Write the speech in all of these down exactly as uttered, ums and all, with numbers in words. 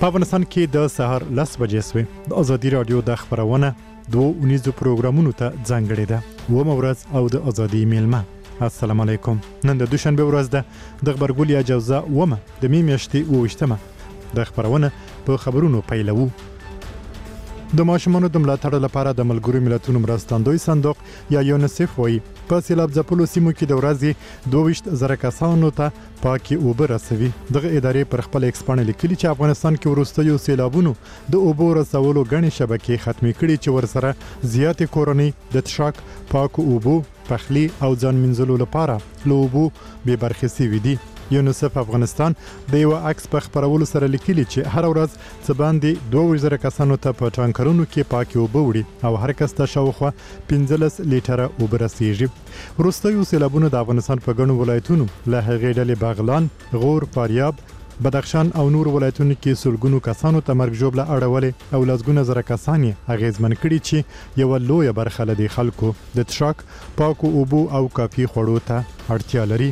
په افغانستان کې د سهار لس بجې سوې. د ازادي راډیو د خبرونه دوه اونیزو پروګرامونو ته ځانګړې ده. اوومه ورځ او د ازادي میلمه. السلام علیکم. نن د دوشنبه ورځ ده. د غبرګولیا جوزا اومه د می میاشتې اوویشتمه. د خبرونه په خبرونو پیلوو. د ماشومانو د ملاتړ لپاره د ملګرو ملتونو مرستندوی صندوق یا یونیسف وایي په سیلاب ځپلو سیمو کې د ورځې دوه ویشت زره کسانو ته پاکې اوبه رسوي. دغه ادارې پر خپل ایکس پاڼه لیکلي چې افغانستان کې وروستیو سیلابونو د اوبو رسولو ګڼې شبکې ختمې کړي چې ورسره زیاتې کورنۍ د څښاک، پاکو اوبو، پخلي او ځان مینځلو لپاره له اوبو بې برخې سوي دي. یونیسف افغانستان د یو عکس په خپرولو سره لیکلي چې هر ورځ څه باندې دوه ویشت زره کسانو ته په ټانکرونو کې پاکې اوبه وړي او هر کس ته شاوخوا پنځلس لیټره اوبه رسیږي. وروستیو سیلابونو د افغانستان په ګڼو ولایتونو له هغې ډلې بغلان، غور، فاریاب، بدخشان او نور ولایتونو کې سلګونو کسانو ته مرګ ژوبله اړولې او لسګونه زره کسان یې اغیزمن کړي چې یوه لویه برخه له دې خلکو د څښاک، پاکو اوبو او کافي خوړو ته اړتیا لري.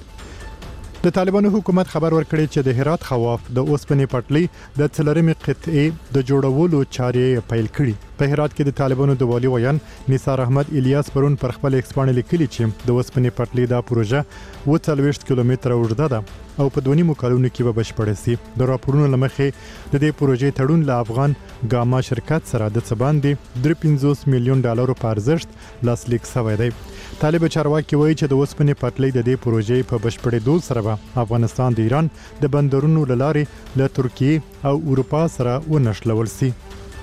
د طالبانو حکومت خبر ورکړی چې د هرات خواف د اوسپنې پټلۍ د څلورمې قطعې د جوړولو چارې پیل کړي. په هرات کې د طالبانو د والي ویان نثار احمد الیاس پرون پر خپل ایکس پاڼه لیکلي چې د اوسپنې پټلۍ دا پروژه اووه څلوېښت کیلومتره اوږده ده او په دوه نیمو کلونو کې به بشپړه سي. د راپورونو له مخې د دې پروژې تړون له افغان ګاما شرکت سره د څه باندې درې پنځوس میلیون ډالرو په ارزښت لاسلیک شوی دی. طالب چارواکي وایي چې د اوسپنې پټلۍ د دې پروژې په بشپړېدو سره به افغانستان د ایران د بندرونو له لارې له ترکیې او اروپا سره ونښلول سي.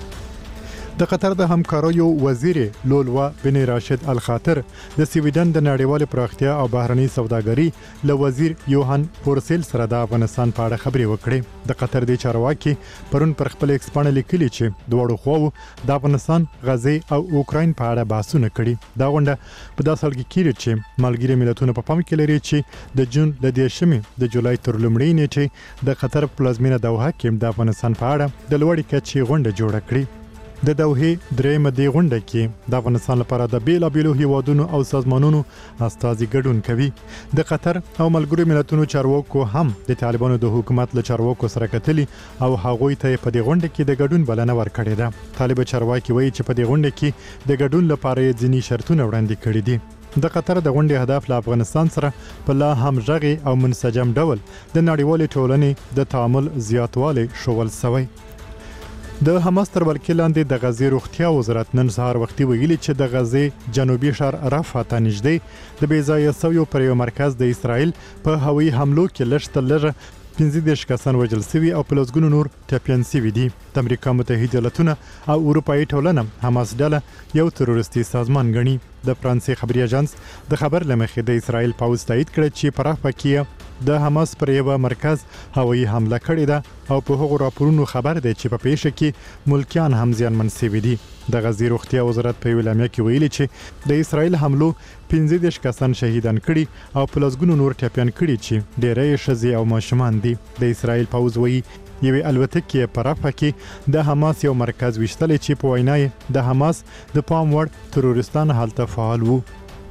د قطر د همکاریو وزیر لولوا بن راشد الخاطر د سویډن د نړیوالې پراختیا او بهرنۍ سوداګري له وزیر یوهان فورسیل سره د افغانستان په اړه خبرې وکړې. د قطر د چارواکي پرون پر خپل ایکس پاڼه لیکلي چې دواړو خواوو د افغانستان، غزې او اوکراین په اړه بحثونه کړي. دا غونډه په داسې حال کې کیږي چې ملګري ملتونه په پام کې لري چې د جون له دېرشمې د جولای تر لومړۍ نیټې د قطر پلازمینه دوحه کې د افغانستان په اړه د لوړې کچې غونډه جوړه کړي. د دوحې درېیمه دې غونډه کې د افغانستان لپاره د بیلابیلو هیوادونو او سازمانونو استازي ګډون کوي. د قطر او ملګرو ملتونو چارواکو هم د طالبانو د حکومت له چارواکو سره کتلي او هغوی ته په دې غونډه کې د ګډون بلنه ورکړې ده. طالب چارواکي وایي چې په دې غونډه کې د ګډون لپاره یې ځینې شرطونه وړاندې کړي دي. د قطر د غونډې هدف له افغانستان سره په لا همغږي او منسجم ډول د نړیوالې ټولنې د تعامل زیاتوالی ښوول شوی. د حماس تر ولکې لاندې د غزې روغتیا وزارت نن سهار وختي ویلي چې د غزې جنوبي ښار رفح ته نږدې د بې ځایه شویو پر یو مرکز د اسرائیل په هوایي حملو کې لږ تر لږه پنځه دېرش کسان وژل شوي او په لسګونو نور ټپیان شوي دي. د امریکا متحده ایالتونه او اروپایي ټولنه حماس ډله یو تروریستي سازمان ګڼي. د فرانسې خبري اژانس د خبر له مخې د اسرائیل پوځ تایید کړی چې په رفح کې د حماس پر یو مرکز هوایي حمله کړې ده او په هغو راپورونو خبر دی چې په پیښه کې ملکیان هم زیانمن شوي دي. د غزې روغتیا وزارت په یوه اعلامیه کې ویلي چې د اسرائیل حملو پنځه دېرش کسان شهیدان کړي او په لسګونو نور ټپیان کړي چې ډېری یې ښځې او ماشومان دي. د اسرائیل پوځ وایي یوې الوتکې په رفح کې د حماس یو مرکز ویشتلی چې په وینا یې د حماس د پام وړ تروریستان هلته فعال وو.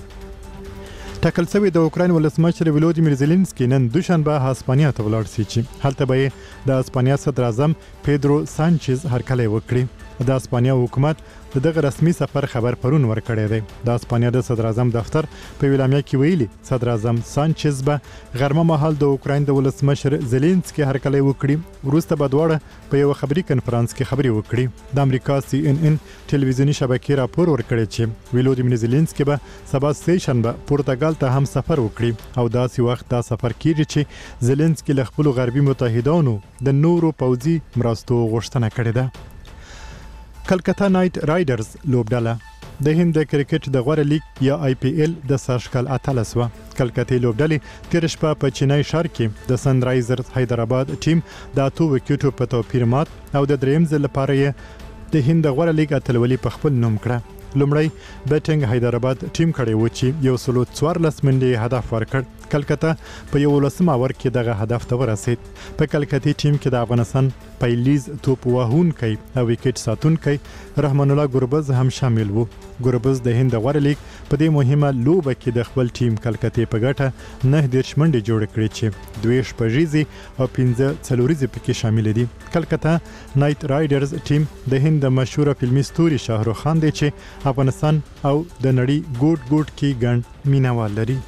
ټاکل شوی د اوکراین ولسمشر ولودیمیر زيلنسکي نن دوشنبه هسپانیا ته ولاړ شي چې هلته به د هسپانیا صدر اعظم پیدرو سانچز هرکلی وکړي. د هسپانیا حکومت دغه رسمي سفر خبر پرون ورکړی دی. د هسپانیا د صدر اعظم دفتر په اعلامیه کې ویلي صدر اعظم سانچز به غرمه مهال د اوکراین د ولسمشر زيلنسکي هرکلی وکړي. وروسته به دواړه په یو خبري کنفرانس کې خبرې وکړي. د امریکا سی ان ان ټلویزیونی شبکې راپور ورکړی چې ولودیمیر زيلنسکي به سبا سه شنبه پرتګال ته هم سفر وکړي او داسې وخت دا سفر کیږي چې زيلنسکي له خپل غربي متحدانو د نورو پوځي مرستو غوښتنه کړې ده. کلکتا نایټ رایډرز لوبډله د هند د کرکټ د غوره لیګ یا آی پی ایل د سرشکل اتلس وه. کلکتې لوبډلې تېره شپه په چینای ښار کې د سن رایزرز حیدرآباد ټیم د اتو وکټو په توپیر مات او د درېیم ځل لپاره یې د هند د غوره لیګ اتلولي په خپل نوم کړه. لومړی بیټینګ حیدرآباد ټیم کړی و چې یو سلو څوارلس منډې هدف ورکړ. کلکته په یولسم اور کې دغه هدف ته ورسید. په کلکتي ټیم کې د افغانستان پیلیز توپ وهونکی او وکټ ساتونکی رحمان الله ګربز هم شامل وو. ګربز د هند غوړ لیگ په دې مهمه لوبه کې د خپل ټیم کلکته په ګټه نه دیرش منډې جوړ کړې چې دوه شپږیزي او پنځه څلوريزي پکې شامل دي. کلکته نایټ رایډرز ټیم د هند مشهور فلمي ستوري شاهرخ خان دی چې افغانستان او د نړۍ ګوټ ګوټ کې ګڼ مینوال لري.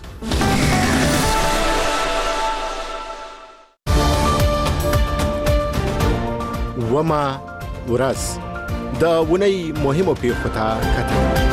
وما ورځ د ونی مهمو پیښو ته کتل.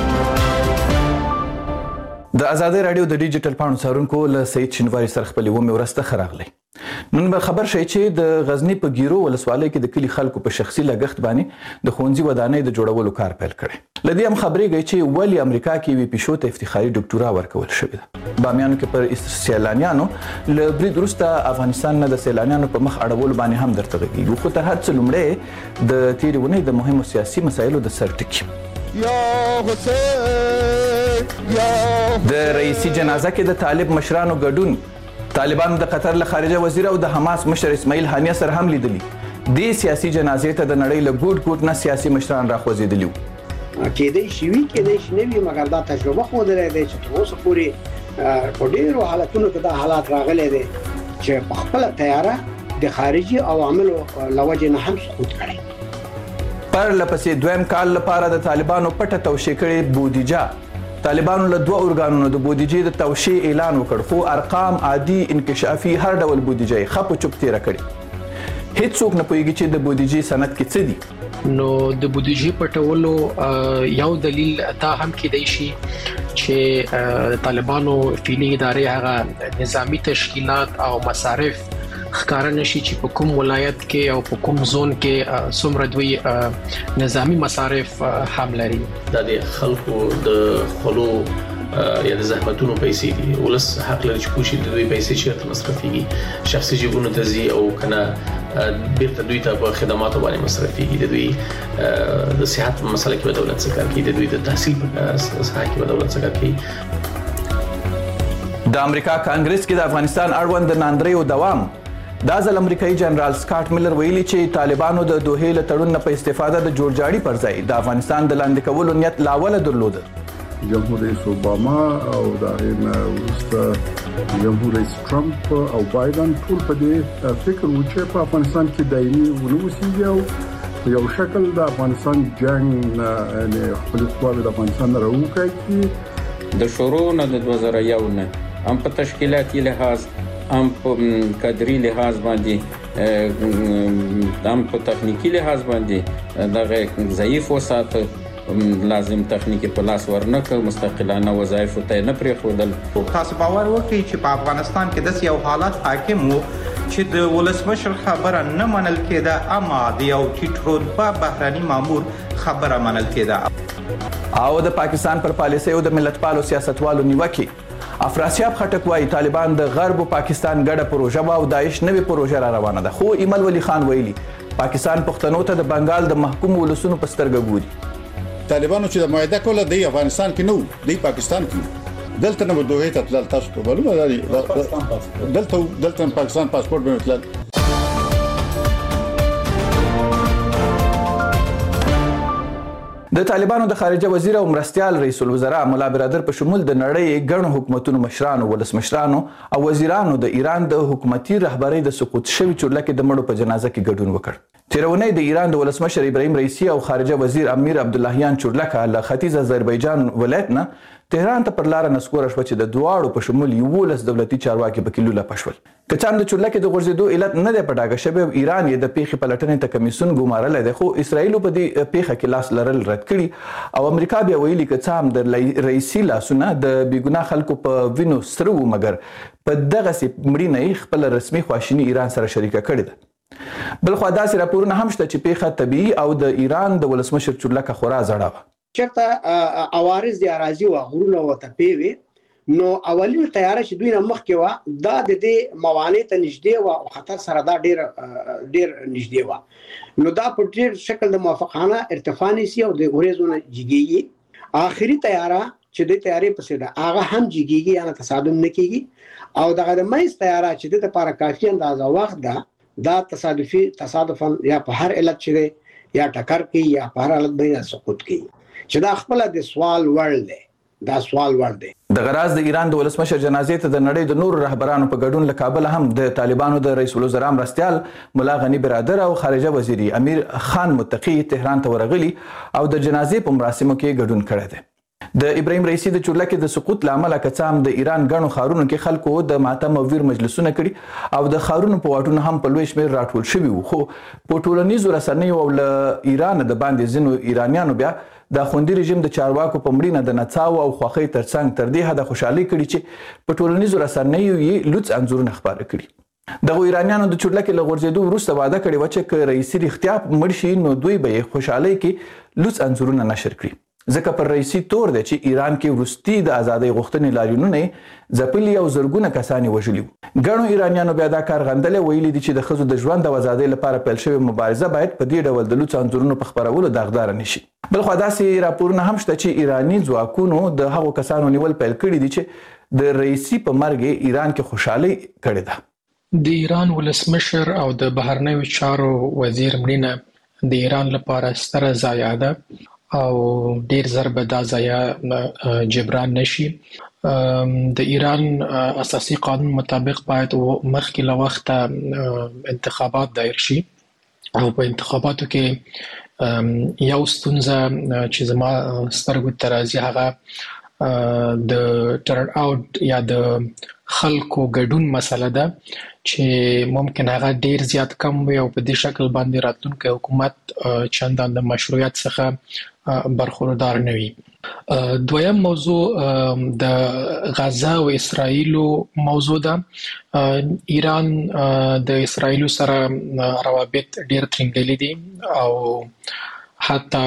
د آزادۍ رادیو د ډیجیټل پاڼو څارونکو له سید شینواري سره خپلې ومې ورځ ته ښه راغلی. نن به خبر شئ چې د غزني په ګیرو ولسوالۍ کې د کلي خلکو په شخصي لګښت باندې د ښوونځي ودانۍ د جوړولو کار پیل کړی. له دې هم خبرېږي چې ولې امریکا کې یوې پیشو ته افتخاري ډاکټورا ورکول شوې ده. بامیانو کې پر سیلانیانو له برید وروسته افغانستان نه د سیلانیانو په مخ اړولو باندې هم درته غږېږو. خو تر هر څه لومړی د تېرې اونۍ د مهمو سیاسي مسایلو د سر ټکي. د رئیسي جنازه کې د طالب مشرانو ګډون، طالبانو د قطر له خارجه وزیر او د حماس مشر اسماعیل هانیه سره هم لیدلی. دې سیاسي جنازې ته د نړۍ له ګوټ ګوټ نه سیاسي مشران راخوځېدلي وو. کېدای شي وي کېدای شي نه وي، مګر دا تجربه ښودلی دی چې تر اوسه پورې په ډېرو حالتونو کې دا حالات راغلی دی چې په خپله تیاره د خارجي عواملو له وجې نه هم سقوط کړی. پرله پسې دویم کال لپاره د طالبانو پټه توشیح کړې بودیجه. طالبانو له دوه ارګانونو د بودیجې د توشیح اعلان وکړ، خو ارقام عادي انکشافي هر ډول بودیجه یې ښه په چوپ تېره کړې. هیڅوک نه پوهېږي چې د بودیجې سند کې څه دي. نو د بودیجې پټولو یو دلیل دا هم کېدای شي چې طالبانو فعلي ادارې هغه نظامی تشکیلات او مصارف ښکاره نشي چې په کوم ولایت کې او په کوم زون کې څومره دوی نظامی مصارف هم لري. دا د خلکو د خلو یا د زحمتونو پیسې دي. ولس حق لري چې کوشي د دوی پیسې چیرته مصرفيږي، شخصي جیبونو ته ځي او کنه بیرته دوی ته په خدماتو باندې مصرفيږي. د دوی د صحت په مسله کې دولت څه کار کوي، د دوی د تحصیل په ساحه کې دولت څه کار کوي. د امریکا کانګرس کې د افغانستان اړوند د ناندریو دوام. دا ځل امریکایي جنرال سکاټ میلر ویلي چې طالبانو د دوحې له تړون نه په استفاده د جوړجاړي پر ځای د افغانستان د لاندې کولو نیت لا اوله درلوده. جمهور رئیس اوباما او د هغې نه وروسته جمهور رئیس ټرمپ او بایدن ټول په دې فکر و چې په افغانستان کې دایمي ونه اوسېږي او په یو شکل د افغانستان جنګ یعنې خپلې قواوې د افغانستان نه راوکړي. د شروع نه د دوه زره یو نه هم په تشکیلاتي لحاظ، هم په کادري لحاظ باندې، هم په تخنیکی لحاظ باندې دغه ضعیف وساته، لازم تخنیکی په لاس ورنکړ، مستقلانه وظایف ته نه پرېښودل. تاسو باور وکړئ چې په افغانستان کې داسې یو حالت حاکم وو چې د ولسمشر خبره نه منل کېده، اما د یو ټیټ رتبه بهرني مامور خبره منل کېده. او د پاکستان پر پالیسۍ او د ملتپالو سیاستوالو نیوکې. افراسیاب خټک وایي طالبان د غرب او پاکستان ګډه پروژه او داعش نوې پروژه را روانه ده. خو ایمل ولی خان ویلي پاکستان پښتنو ته د بنگال د محکوم ولسونو په سترګه ګوري. طالبانو چې د معاهده کوله دی افغانستان کې نو دی پاکستان کې دلته نه دوه ته تل تاسو ته معلومه ده دلته دلته پاکستان پاسپورت به تل. د طالبانو د خارجه وزیر او مرستیال رئیس الوزرا مولا برادر په شمول د نړۍ ګڼو حکومتونو مشرانو، ولسمشرانو او وزیرانو د ایران د حکومتي رهبرۍ د سقوط شوي چورلکې د مړو په جنازه کې ګډون وکړ. تېره اونۍ د ایران د ولسمشر ابراهیم رئیسي او خارجه وزیر امیر عبداللهیان چورلکه له ختیځ آذربایجان ولایت نه تهران ته پر لاره نسکوره شوه چې د دواړو په شمول یولس دولتي چارواکي پکې لوله پشول. که څه هم د چورلکې د غورځېدو علت نه دی په ډاګه شوی او ایران یې د پیښې پلټنې ته کمیسیون ګمارلی دی، خو اسرائیلو په دې پیښه کې لاس لرل رد کړي او امریکا بیا ویلي که څه هم د رئیسي لاسونه د بېګناه خلکو په وینو سره وو، مګر په دغسې مړینه یې خپله رسمي خواشیني ایران سره شریکه کړې ده. بلخوا داسې راپورونه هم شته چې پیښه طبیعي او د ایران د ولسمشر چورلکه خورا زړه وه. چېرته عوارض د اراضي وه، غرونه وه، تپې وې، نو اولین تیاره چې دوی نه مخکې وه دا د دې موانع ته نږدې وه او خطر سره دا ډېر ډېر نږدې وه. نو دا په ډېر شکل د موافقانه ارتفاع نیسي او د وریځو نه جګېږي. آخري تیاره چې د تیارې پسې ده هغه هم جګیږي یا تصادم نه کیږي او دغه د مېز تیاره چې د لپاره کافي اندازه وخت ده دا تصادفي تصادفا یا په هر علت چې یا ټکر کوي یا په هر حالت باندې سقوط کوي چې دا خپل د سوال وړ دی دا سوال وړ دی. د غراز د ایران د ولسمشر جنازې ته د نړۍ د نور رهبرانو په ګډون له کابل هم د طالبانو د رئیس الوزرا مرستیال مولا غنی برادر او خارجه وزیر امیر خان متقی تهران ته ورغلي او د جنازې په مراسمو کې ګډون کړی دی. د ابراهیم رئیسی د چورلکې د سقوط لامل کڅام د ایران غنو خارونو کې خلکو د ماتم او ویر مجلسونه کړي او د خارونو په واټونو هم په لوی شمېر راټول شوي وو خو په ټولنیزو رسنیو او له ایران د باندې ځینو ایرانیانو بیا د خوندي رژیم د چارواکو په مړینه د نڅاو او خوښۍ ترڅنګ تر دې حده خوشحالي کړي چې په ټولنیزو رسنیو یې لوڅ انځورونه خپاره کړي. دغه ایرانیانو د چورلکې له غورځېدو وروسته واده کړې وه چې که رئیسي رښتیا مړ شي نو دوی به یې خوشحالۍ کې لوڅ انځورونه نشر کړي ځکه پر رئیسي تور دی چې ایران کې وروستي د ازادۍ غوښتنې لاریونونه ځپلي او زرګونه کسان یې وژلي وو. ګڼو ایرانیانو بیا دا کار غندلی ویلي دي چې د ښځو د ژوند او ازادۍ لپاره پیل شوې مبارزه باید په دې ډول د لوڅ انځورونو په خپرولو داغداره نه شي. بلخوا داسې راپورونه هم شته چې ایراني ځواکونو د هغو کسانو نیول پیل کړي دي چې د رئیسي په مرګ ایران کې خوشحالۍ کړې ده. د ایران ولسمشر او د بهرنیو چارو وزیر مړینه د ایران لپاره ستره ضایعه ده او ډیر زر به دا ضایعه جبران نشي. د ایران اساسي قانون مطابق باید مخکې له وخته انتخابات دایر شي او په انتخاباتو کې یو ستونزه چې زما سترګو ته راځي هغه د ټرن اوټ یا د خلکو ګډون مسله ده چې ممکن هغه ډیر زیات کم وي او په دې شکل باندې راتلونکي حکومت چندان د مشروعیت څخه برخوردار نه وي. دویم موضوع د غزه او اسرائیلو موضوع ده. ایران د اسرائیلو سره روابط ډیر ترنګلي دي او حتی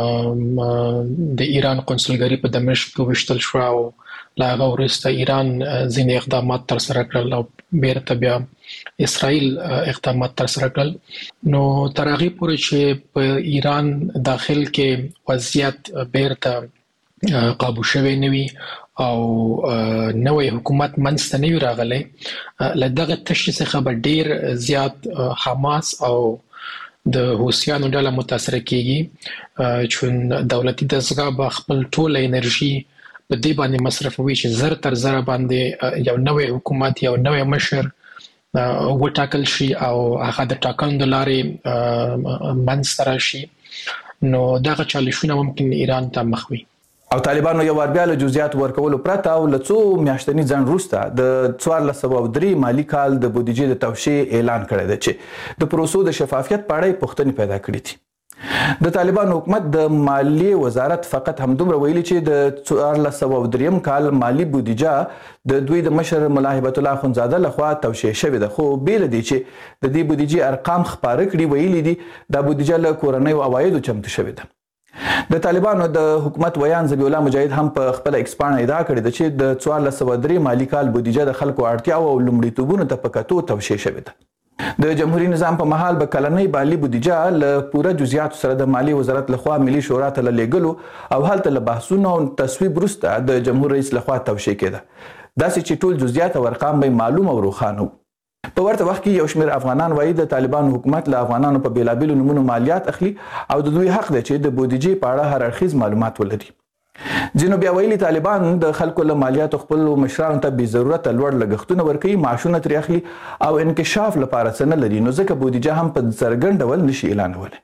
د ایران قونسلګري په دمشق کې وشتل شو او لا هغه وروسته ایران ځینې اقدامات تر سره کړل او بیرته بیا اسرائیل اقدامات تر سره کړل. نو تر هغې پورې چې په ایران داخل کې وضعیت بیرته قابو شوی نه وي او نوی حکومت منځته نه وي راغلی له دغه تشې څخه به ډیر زیات حماس او د حوثیانو ډله متاثره کیږي چې دولتي دستګاه به خپل ټوله انرژي په دې باندې مصرفوي چې زر تر زر باندې یو نوی حکومت یو نوی مشر وټاکل شي او هغه د ټاکنو د لارې منځته راشي. نو دغه چالشونه ممکن ایران ته مخ وي. او طالبانو یو وار بیا له جزئیات ورکولو پرته او له څو میاشتني ځنډ وروسته د څوارلس سوه او درې مالي کال د بودیجې د توشیح اعلان کړی دی چې د پروسو د شفافیت په اړه یې پوښتنې پیدا کړي دي. د طالبانو حکومت د مالیې وزارت فقط همدومره ویلي چې د څوارلس سوه او دریم کال مالي بودیجه د دوی د مشر ملا هیبت الله اخندزاده لخوا توشیح شوې ده خو بې له دې چې د دې بودیجې ارقام خپاره کړي ویلي دي دا بودیجه له کورنیو عوایدو چمتو شوې ده. د طالبانو د حکومت ویان ذبیح الله مجاهد هم په خپله اکسپاڼه ادعا کړې ده چې د څوارلس سوه درې مالي کال بودیجه د خلکو اړتیاو او لومړیتوبونو ته په کتو توشیح شوې ده. د جمهوریت نظام په مهال به کلنۍ مالي بودیجه له پوره جزئیاتو سره د مالی وزارت لخوا ملي شورا ته لیږلو او هلته له بحثونو او تصویب وروسته د جمهور رئیس لخوا توشیح کېده داسې چې ټول جزئیات او ارقام به معلوم او روښانه وو. په ورته وخت کې یو شمېر افغانان وایي د طالبانو حکومت له افغانانو په بېلابېلو نومونو مالیات اخلي او د دوی حق دی چې د بودیجې په اړه هر اړخیز معلومات ولري. ځینو بیا ویلي طالبان د خلکو له مالیاتو خپلو مشرانو ته بې ضرورته لوړ لګښتونه ورکوي معاشونه ترې اخلي او انکشاف لپاره څه نه لري نو ځکه بودیجه هم په څرګند ډول نشي اعلانولی.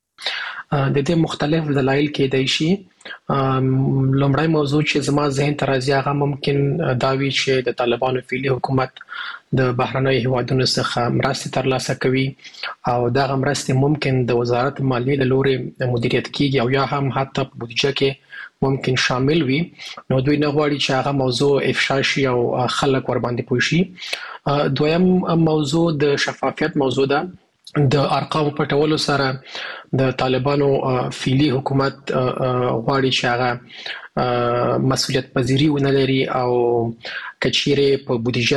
د دې مختلف دلایل کېدای شي. لومړی موضوع چې زما ذهن ته راځي هغه ممکن دا وي چې د طالبانو فعلي حکومت د بهرنیو هیوادونو څخه مرستې ترلاسه کوي او دغه مرستې ممکن د وزارت مالیې له لورې مدیریت کیږي او یا هم حتی په بودیجه کې ممکن شامل وي. نو دوی نه غواړي چې هغه موضوع افشا شي او خلک ورباندې پوه شي. دویم موضوع د شفافیت موضوع ده. د ارقامو پټولو سره د طالبانو فعلي حکومت غواړي چې هغه مسؤلیت پذیری ونه لري او کچیرې په بودیجه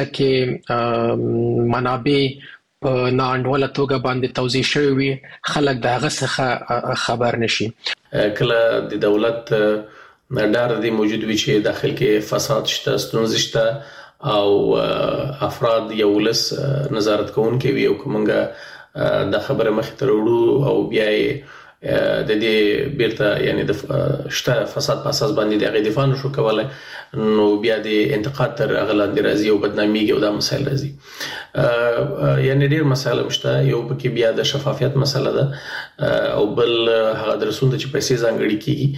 کې منابع په ناانډوله توګه باندې توزیع شوی وي خلک د هغه څخه خبر نشي. کله د دولت ډار دی موجود وي چې داخل کې فساد شته، ستونزې شته او افراد یو ولس نظارت کوونکي وي، او کومه د خبره مخ ته وړو او بیا د دې بیرته یعنی د شته فساد په اساس باندې د غي دفاع نشو کولای، نو بیا د انتقاد تر اغلاندې راځي او بدنامي او دا مسایل راځي. یعنی ډیر مسایل مشته، یو پکې بیا د شفافیت مسله ده او بل هغه درسونه چې پیسې ځانګړي کیږي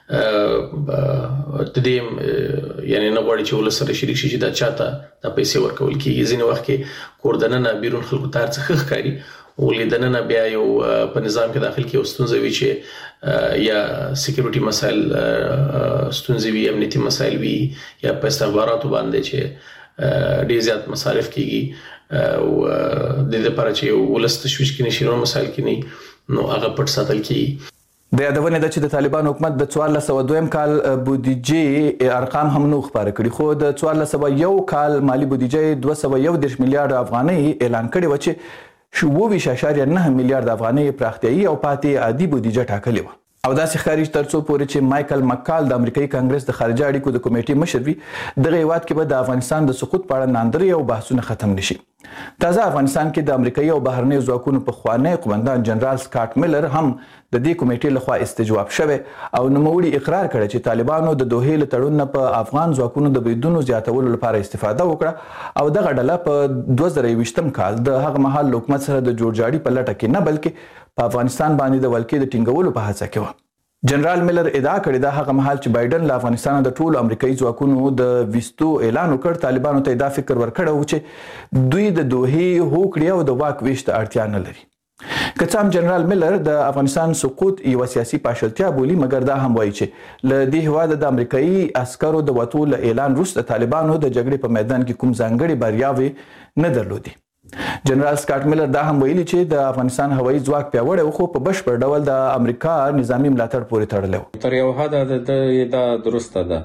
د دې یعنی نه غواړي چې ولس سره شریک شي چې دا چاته د پیسې ورکول کیږي. ځینې وخت کې کوردنه بیرون خلکو تار څخه ښکاری ولیدنه بیا یو په نظام کې داخل کې ستونزې وي چې یا سکیورټي مسایل ستونزې وي، امنیتي مسایل وي، یا په استخباراتو باندې چې ډیر زیات مصارف کیږي او د دې لپاره چې ولست تشویش کې نشي نو مسایل کې نه نو هغه پټ ساتل کیږي. د یادونه ده چې د طالبان حکومت د څوارلس سوه دویم کال بودیجې ارقام هم نو خبره کړي، خو د څوارلس سوه یو کال مالی بودیجې دوه سوه یو دېرش میلیارډ افغانۍ اعلان کړي و چې اووه اعشاریه نه میلیارډ افغانۍ پراختیایي او پاتې عادي بودیجه ټاکلې وه. او داسې ښکاري تر څو پورې چې مایکل مکال د امریکایي کانګرس د خارجه اړیکو د کمیټې مشر وي، دغه هیواد کې به د افغانستان د سقوط په اړه ناندرۍ او بحثونه ختم نشي. تازه افغانستان کې د امریکایي او بهرنیو ځواکونو پخوانی قومندان جنرال سکاټ میلر هم د دې کمیټې لخوا استجواب شوی او نوموړي اقرار کړی چې طالبانو د دوحې له تړون نه په افغان ځواکونو د بریدونو زیاتولو لپاره استفاده وکړه او دغه ډله په دوه زره یوویشتم کال د هغه مهال له حکومت سره د جوړجاړي په لټه کې نه بلکې په افغانستان باندې د ولکې د ټینګولو په هڅه کې وه. جنرال میلر ادعا کړې ده هغه مهال چې بایدن له افغانستان د ټولو امریکایي ځواکونو د ویستو اعلان وکړ، طالبانو ته دا فکر ورکړی و چې دوی د دوحې هوکړې او د واک ویش ته اړتیا نه لري. که څه هم جنرال میلر د افغانستان سقوط یوه سیاسي پاشلتیا بولي، مګر دا هم وایي چې له دې هېواده د امریکایي عسکرو د وتو له اعلان وروسته طالبانو د جګړې په میدان کې کوم ځانګړې بریاوې نه درلودې. جنرال سکاټ میلر دا هم ویلي چې د افغانستان هوایي ځواک پیاوړی و، خو په بشپړ ډول د امریکا نظامي ملاتړ پورې تړلی و. تر یو حده دا درسته ده،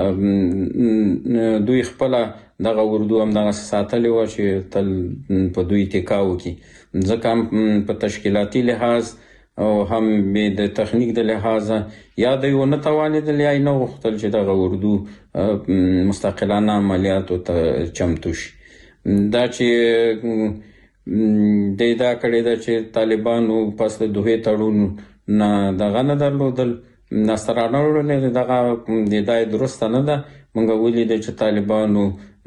دوی خپله دغه اردو هم دغه ساتلی وه چې تل په دوی اتکا وکړي، ځکه هم په تشکیلاتي لحاظ او هم د تخنیک د لحاظه یا دوی ونه توانېدل یا یې نه غوښتل چې دغه اردو مستقلانه عملیاتو ته چمتو شي. دا چې دی دا کړې ده چې طالبانو پس د دوحې تړون نه دغه نه درلودل، لاسته راوړل دغه دا درسته نه ده. موږ ولیدل چې طالبانو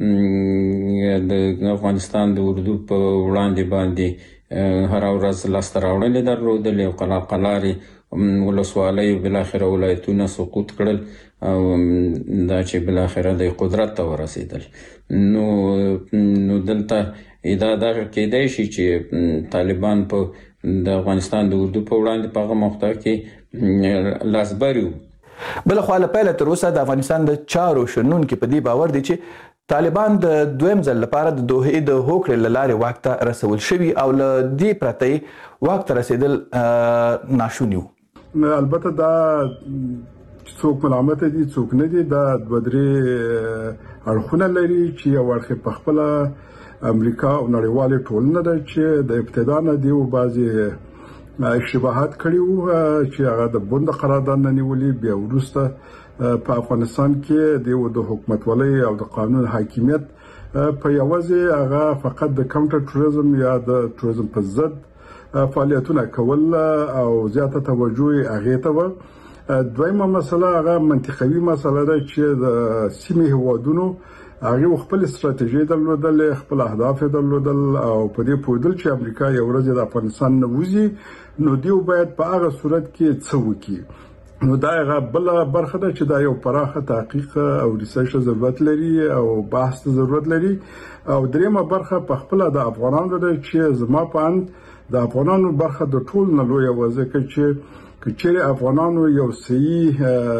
د افغانستان د اردو په وړاندې باندې هر ورځ لاسته راوړل درلودل او قلار قلارې ولسوالۍ بالاخره ولایتونه سقوط کړل او دا چې بالاخره د قدرت ته ورسېدل. نو نو دلته دا دا کېدای شي چې طالبان په د افغانستان د اردو په وړاندې په هغه موقع کې لاسبري وو. بلخوا له پیله تر اوسه د افغانستان د چارو شنونکي په دې باور دي چې طالبان د دویم ځل لپاره د دوحې د هوکړې له لارې واک ته رسول شوي او له دې پرته یې واک ته رسېدل ناشوني وو. البته دا څوک ملامت دي څوک نه دي، دا دوه درې اړخونه لري چې یو اړخ په خپله امریکا او نړیوالې ټولنه ده چې د ابتدا نه دي بعضې اشتباهات کړي وو چې هغه د بند قرارداد نه نیولي، بیا وروسته په افغانستان کې د حکومتولۍ او د قانون حاکمیت په یوازې هغه فقط د کاونټر ټوریزم یا د ټوریزم په ضد فعالیتونه کول او زیاته توجه یې هغې ته وه. دویمه مسله هغه منطقوي مسله ده چې د سیمې هیوادونو هغې خپل استراتیژي درلودلې، خپل اهداف یې درلودل او په دې پوهېدل چې امریکا یو ورځ د افغانستان نه وځي نو دوی باید په هغه صورت کې څه وکړي. نو دا هغه بله برخه ده چې دا یو پراخه تحقیق او ریسرچ ضرورت لري او بحث ضرورت لري. او دریمه برخه په خپله د افغانانو ده چې زما په اند د افغانانو برخه د ټول نه لویه وه، ځکه چې که چیرې افغانانو یو صحیح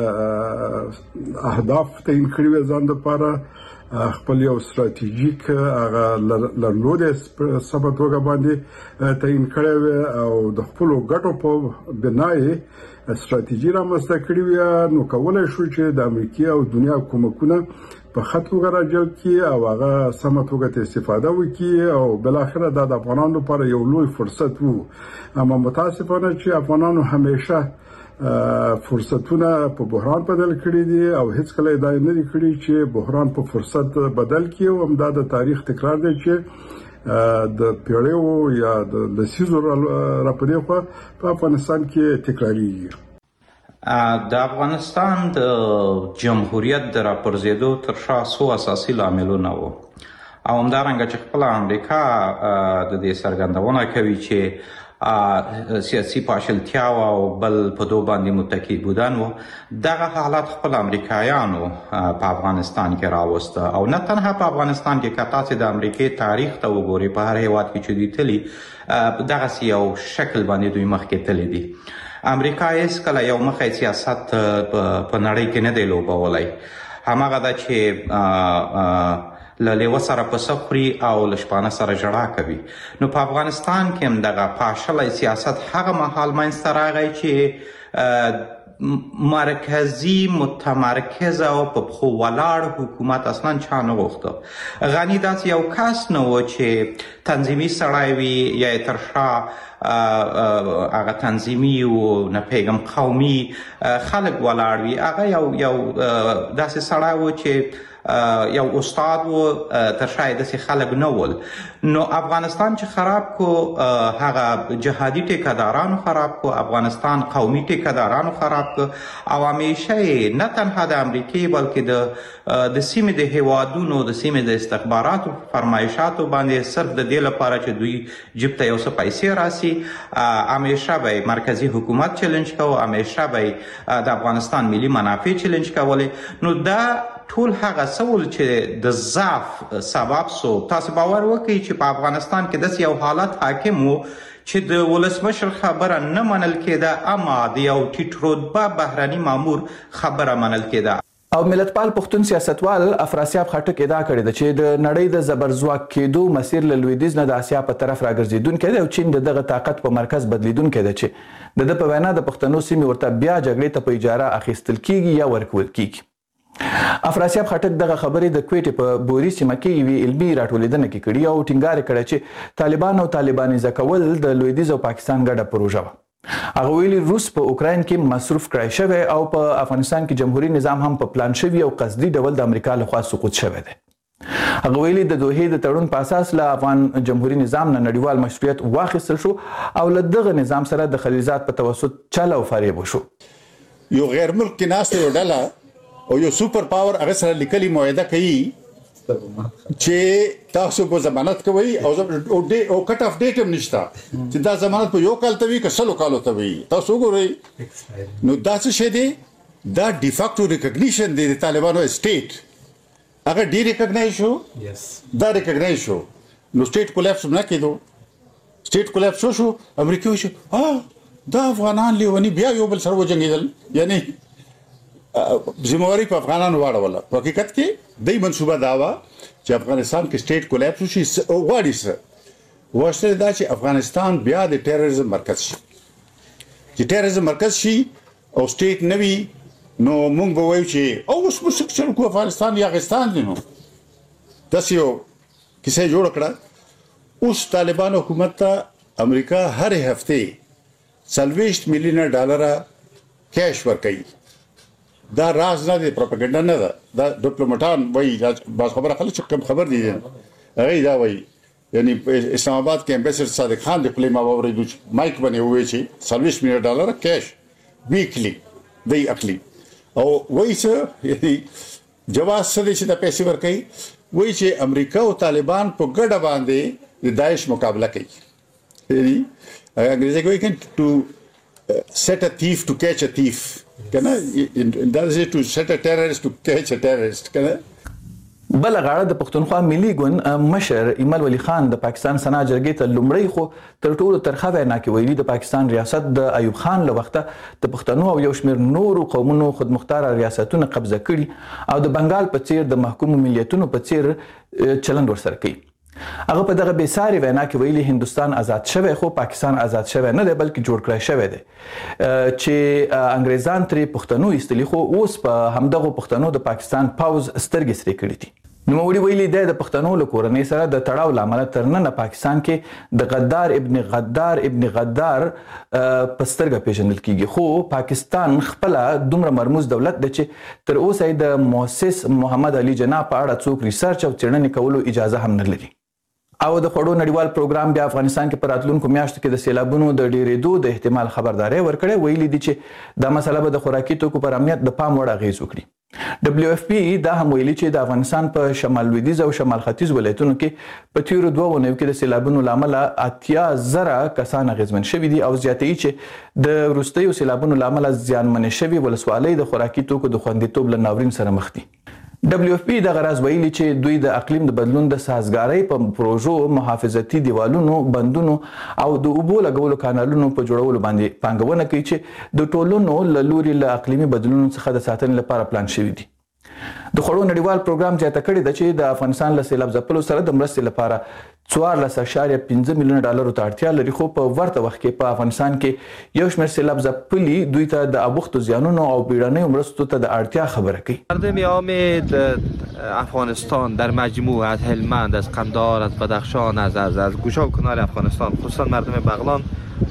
اهداف تعیین کړي وي ځان دپاره، خپل یو ستراتیژیک هغه لرلوری سمه توګه باندې تعیین کړی وي او د خپلو ګټو په بنا یې ستراتیژي رامنځته کړې وي، نو کولی شو چې د امریکې او دنیا کومکونه په ښه توګه راجلب کړي او هغه سمه توګه ته استفاده وکړي او بالاخره دا د افغانانو لپاره یو لوی فرصت و. اما متاسفانه چې افغانانو همیشه فرصتونه په بحران بدل کړي دي او هیڅ کله دا نه لري کړی چې بحران په فرصت بدل کړي او همدا د تاریخ تکرار دی چې د پیړیو یا د لسیزو راپدې خو په افغانستان کې تکراریږي. د افغانستان د جمهوریت د راپرزیدو تر شا څو اساسي لاملونه وو او همدارنګه چې خپل امریکا د دې څرګندونه کوي چې سیاسي پاشلتیا او بل په دوه باندې متکی بودن و دغه حالات خپل امریکایانو په افغانستان کې راوسته او نه تنها په افغانستان کې کتا چې د امریکای تاریخ ته وګوري په هر هیواد کې چې دی تلی دغه یو شکل باندې دوی مخکې تللی دي. امریکا هیڅ کله یو مخی سیاست په نړۍ کې نه دی لوبولی، هماغه ده چې له لیوه سره پسه خوري او له شپانه سره ژړا کوي. نو په افغانستان کې هم دغه پاشلی سیاست هغه مهال منځته راغی چې مرکزی متمرکز او په پښو ولاړ حکومت اصلا چا نه غوښته. غني داسې یو کس نه و چې تنظیمي سړی وي یا یې تر شا هغه تنظیمي و نه پیغم قومي خلک ولاړ وي. هغه یو یو داسې سړی و چې یو استاد و تر شا یې داسې خلک نه ول. نو افغانستان چې خراب کو هغه جهادي ټیکهدارانو خراب کو، افغانستان قومي ټیکهدارانو خراب کو او همیشه یې نه تنها د امریکې بلکې د د سیمې د هیوادونو د سیمې د استخباراتو فرمایشاتو باندې صرف د دې لپاره چې دوی جیب ته یو څه پیسې راسي همیشه به مرکزي حکومت چیلنج کوو، همیشه به د افغانستان ملي منافع چیلنج کولې. نو دا ټول هغه سول چې د ضعف سبب سو. تاسو باور وکړئ چې په افغانستان کې داسې یو حالت حاکم و چې د ولسمشر خبره نه منل کېده اما د یو ټیټ رتبه بهرني مامور خبره منل کېده. او ملتپال پښتون سیاستوال افراسیاب خټک ادعا کړې ده چې د نړۍ د زبرځواک کېدو مسیر له لویدیځ نه د اسیا په طرف راګرځېدونکی دی او چین د دغه طاقت په مرکز بدلیدونکی دی چې د ده په وینا د پښتنو سیمې ورته بیا جګړې ته په اجاره اخیستل کیږي یا ورکول کیږي. افراسیاب خټک دغه خبرې د کویټې په بوري سیمه کې یوې علمي راټولېدنه کې کړي او ټینګار کړی چې طالبان او طالبانیزه کول د لویدیځ او پاکستان ګډه پروژه وه. هغه ویلي روس په اوکراین کې مصروف کړی شوی او په افغانستان کې جمهوریت نظام هم په پلان شوي او قصدي ډول د امریکا لخوا سقوط شوی دی. هغه ویلي د دوحې د تړون په اساس له افغان جمهوریت نظام نه نړیوال مشروعیت واخیستل شو او له دغه نظام سره د خلیلزاد په توسط چل او فریب وشو. یو غیر ملک کې ناست یو ډله او یو سوپر پاور هغه سره لیکلي معاهده کوي چې تاسو په ضمانت کوي او او ډې او کټ اف ډیټ هم نشته چې دا ضمانت په یو کال ته وي که سلو کالو ته وي. تاسو وګورئ نو دا څه شی دی؟ دا ډیفاکټو ریکګنیشن دی د طالبانو سټیټ هغه ډی ریکګنایز شو، دا ریکګنایز شو. نو سټیټ کولیپس نه کېدو، سټیټ کولیپس شو امریکا شو ها دا افغانان لیونی بیا یو بل سره وجنګیدل، یعنی ذمہواری په افغانانو واړوله. په حقیقت کې دای منصوبه دا وه چې افغانستان کې سټیټ کولیپس وشي. غواړي څه غوښتل دا چې افغانستان بیا د ټیرریزم مرکز شي، چې ټیرریزم مرکز شي او سټیټ نه وي نو موږ به وایو چې او اوس موږ چل کو افغانستان یا افغانستان دی. نو داسې یو کیسه جوړ کړه. اوس طالبان حکومت ته امریکا هر هفته څلوېښت میلیونه ډالره کیش ورکوي. دا راز نه دی، پروپاګاندا نه ده، دا ډیپلوماټان وایي. بعض خبره خلک چې کم خبر دي هغه دا وایي. یعنی اسلام آباد کې امبیسډر صادق خان د خپل ما وریدو مایک باندې وایي چې څلوېښت میلیونه ډالر کیش ویکلی دی اخلي او وایي چې یعنی جواز څه دي چې د پیسې ورکوي. وایي چې امریکا او طالبان په ګډه باندې د داعش مقابله کوي. یعنی انګریزي کوي چې to set a thief to catch a thief کنه دا چې to set a terrorist to catch a terrorist کنه. بل غاړه د پښتونخوا ملي ګوند مشر ایمل ولی خان د پاکستان سنا جرګې ته لومړی خو تر ټولو ترخه وینا کې ویلي د پاکستان ریاست د ایوب خان له وخته د پښتنو او یو شمېر نورو قومونو خودمختاره ریاستونه قبضه کړي او د بنګال په څیر د محکومو ملیتونو په څیر چلند ورسره کوي. هغه په دغه بېساري وینا کې ویلي هندوستان آزاد شوی خو پاکستان آزاد شوی نه دی بلکې جوړ کړی شوی دی چې انګریزان ترې پښتنو ایستلي خو اوس په همدغو پښتنو د پاکستان پوځ سترګې سرې کړي دي. نوموړي ویلي دی د پښتنو له کورنۍ سره د تړاو له امله تر ننه پاکستان کې د غدار ابن غدار ابن غدار په سترګه پیژندل کیږي، خو پاکستان خپله دومره مرموز دولت دی چې تر اوسه یې د مؤسس محمد علي جناح په اړه څوک ریسرچ او څېړنې کولو اجازه هم نه لري. او د خوړو نړیوال پروګرام بیا افغانستان کې په راتلونکو میاشتو کې د سیلابونو د ډېرېدو د احتمال خبرداری ورکړی. ویلي دي چې دا مسله به د خوراکي توکو پر امنیت د پام وړ اغېز وکړي. ډبلیو اف پی دا هم ویلي چې د افغانستان په شمال لویدیځ او شمال ختیځ ولایتونو کې په تیرو دوه اونیو کې د سیلابونو له امله اتیا زره کسان اغېزمن شوي دي او زیاتوي چې د وروستیو سیلابونو له امله زیانمنې شوي ولسوالۍ د خوراکي توکو د خوندیتوب له ناورین سره مخ دي. ډبلیو اف پی دغه راز ویلي چې دوی د اقلیم د بدلون د سازګارۍ په پروژو، محافظتي دیوالونو، بندونو او د اوبو لګولو کانالونو په جوړولو باندې پانګونه کوي چې د ټولنو له لوري له اقلیمي بدلونونو څخه د ساتنې لپاره پلان شوي دي. د خوړو نړیوال پروګرام زیاته کړې ده چې د افغانستان له سیلاب ځپلو سره د مرستې لپاره څوارلس اعشاریه پنځه میلیونه ډالرو ته اړتیا لري، خو په ورته وخت کې په افغانستان کې یو شمېر سیلاب ځپلي دوی ته د اوښتو زیانونو او بیړنیو مرستو ته د اړتیا خبره کوي. مردم عام افغانستان در مجموع از هلمند، از قندهار، از بدخشان، از از از گوشه و کنار افغانستان، خصوصا مردم بغلان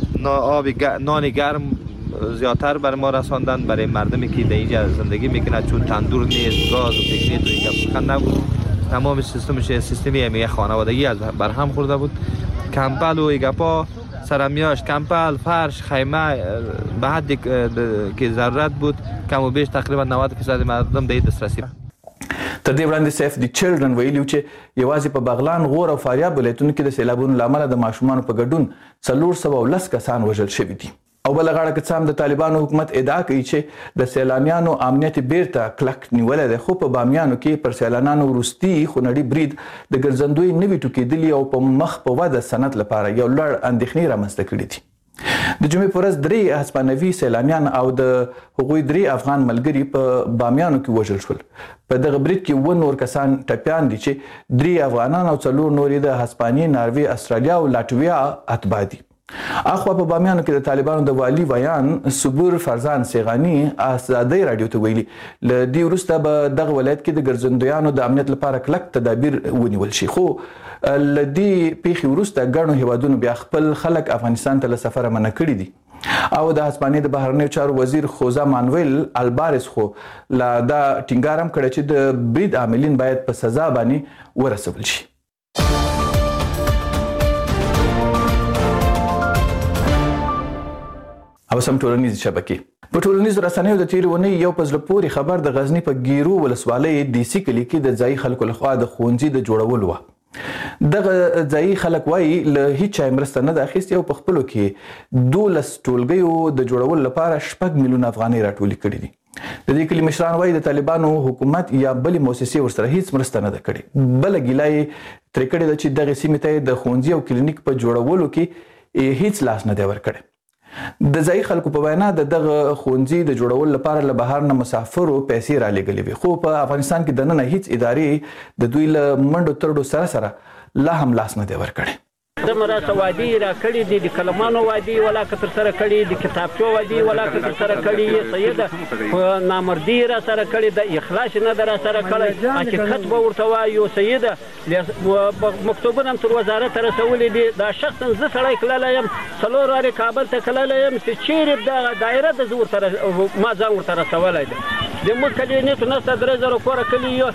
آب نان گرم زیادتر بر ما رساندن. برای مردمی که در اینجا زندگی میکنند چون تندور نیست، گاز و پیکنیت و اینجا نبود، تمام سیستمش سیستمی امیه خانوادگی از برهم خورده بود. کمپل و ایگپا سرمیاش، کمپل، فرش، خیمه به حدی که ضرورت بود کم و بیش تقریبا نود درصد مردم به دسترسی. تر دې وړاندې سیف دی چلډرن ویلي چې یوازې په بغلان، غور او فاریاب ولایتونو کې د سیلابونو له امله د ماشومانو په ګډون څلور سوه او لس کسان وژل شوي دي. او بله غاړه که څه هم د طالبانو حکومت ادعا کوي چې د سیلانیانو امنیت بیرته کلک نیولی دی، خو په بامیانو کې پر سیلانیانو وروستي خونړي برید د ګرځندوی نوي ټوکېدلي او په مخ په وده صنعت لپاره یو لوړ اندېښنې رامنځته کړي دي. د جمعې په ورځ درې هسپانوي سیلانیان او د هغوی درې افغان ملګري په بامیانو کې وژل شول. په دغه برید کې اووه نور کسان ټپیان دي چې درې افغانان او څلور نور یې د هسپانیې، ناروې، استرالیا او لاتویا اتباع دي. اخوا په بامیانو کې د طالبانو د والي ویان صبور فرزان سیغانی آزادۍ راډیو ته ویلي له دې وروسته به دغه ولایت کې د ګرځندویانو د امنیت لپاره کلک تدابیر ونیول شي، خو له دې پیښې وروسته ګڼو هیوادونو بیا خپل خلک افغانستان ته له سفره منع کړي دي. او د هسپانیې د بهرنیو چارو وزیر خوزا مانویل البارس خو لا دا ټینګار هم کړی چې د برید عاملین باید په سزا باندې ورسول شي. او سم ټولنیز شبکې په ټولنیزو رسنیو د تیرې اونۍ یو په زړه پورې خبر د غزني په ګیرو ولسوالۍ ډیسي کلي کې د ځایي خلکو لخوا د ښوونځي د جوړولو وه. دغه ځایي خلک وایي له هیڅ چا مرسته نه ده اخیستې او په خپلو کې دولس ټولګیو د جوړولو لپاره شپږ میلیونه افغانۍ راټولې کړي دي. د دې کلي مشران وایي د طالبانو حکومت یا بلې مؤسسې ورسره هیڅ مرسته نه ده کړې. بله ګیله یې ترې کړې ده چې دغې سیمې ته د ښوونځي او کلینیک په جوړولو کې هیڅ لاس نه دی ورکړی. د ځایي خلکو په وینا د دغه ښوونځي د جوړولو لپاره له بهر نه مسافرو پیسې رالېږلې وې، خو په افغانستان کې دننه هیڅ ادارې د دوی له منډو ترډو سره سره لا هم لاس نه دی ورکړی. دمه راته وعدې راکړي دي، د کلمانو وعدې ولا که تر سره کړي، د کتابچو وعدې ولا که تر سره کړي، سیده په نامردي را سره کړي، د اخلاص نه در سره کړی، حقیقت به ورته وایو. سیده مکتوبونه هم تر وزارت رسولي دي. دا شخصا زه سړی کللی یم، څلور وارې کابل ته کللی یم چې چیرې دغه دایره د زه ورته ما ځان ورته رسولی دی. د موږ کلینیک نسته، درې زره کوره کلي یو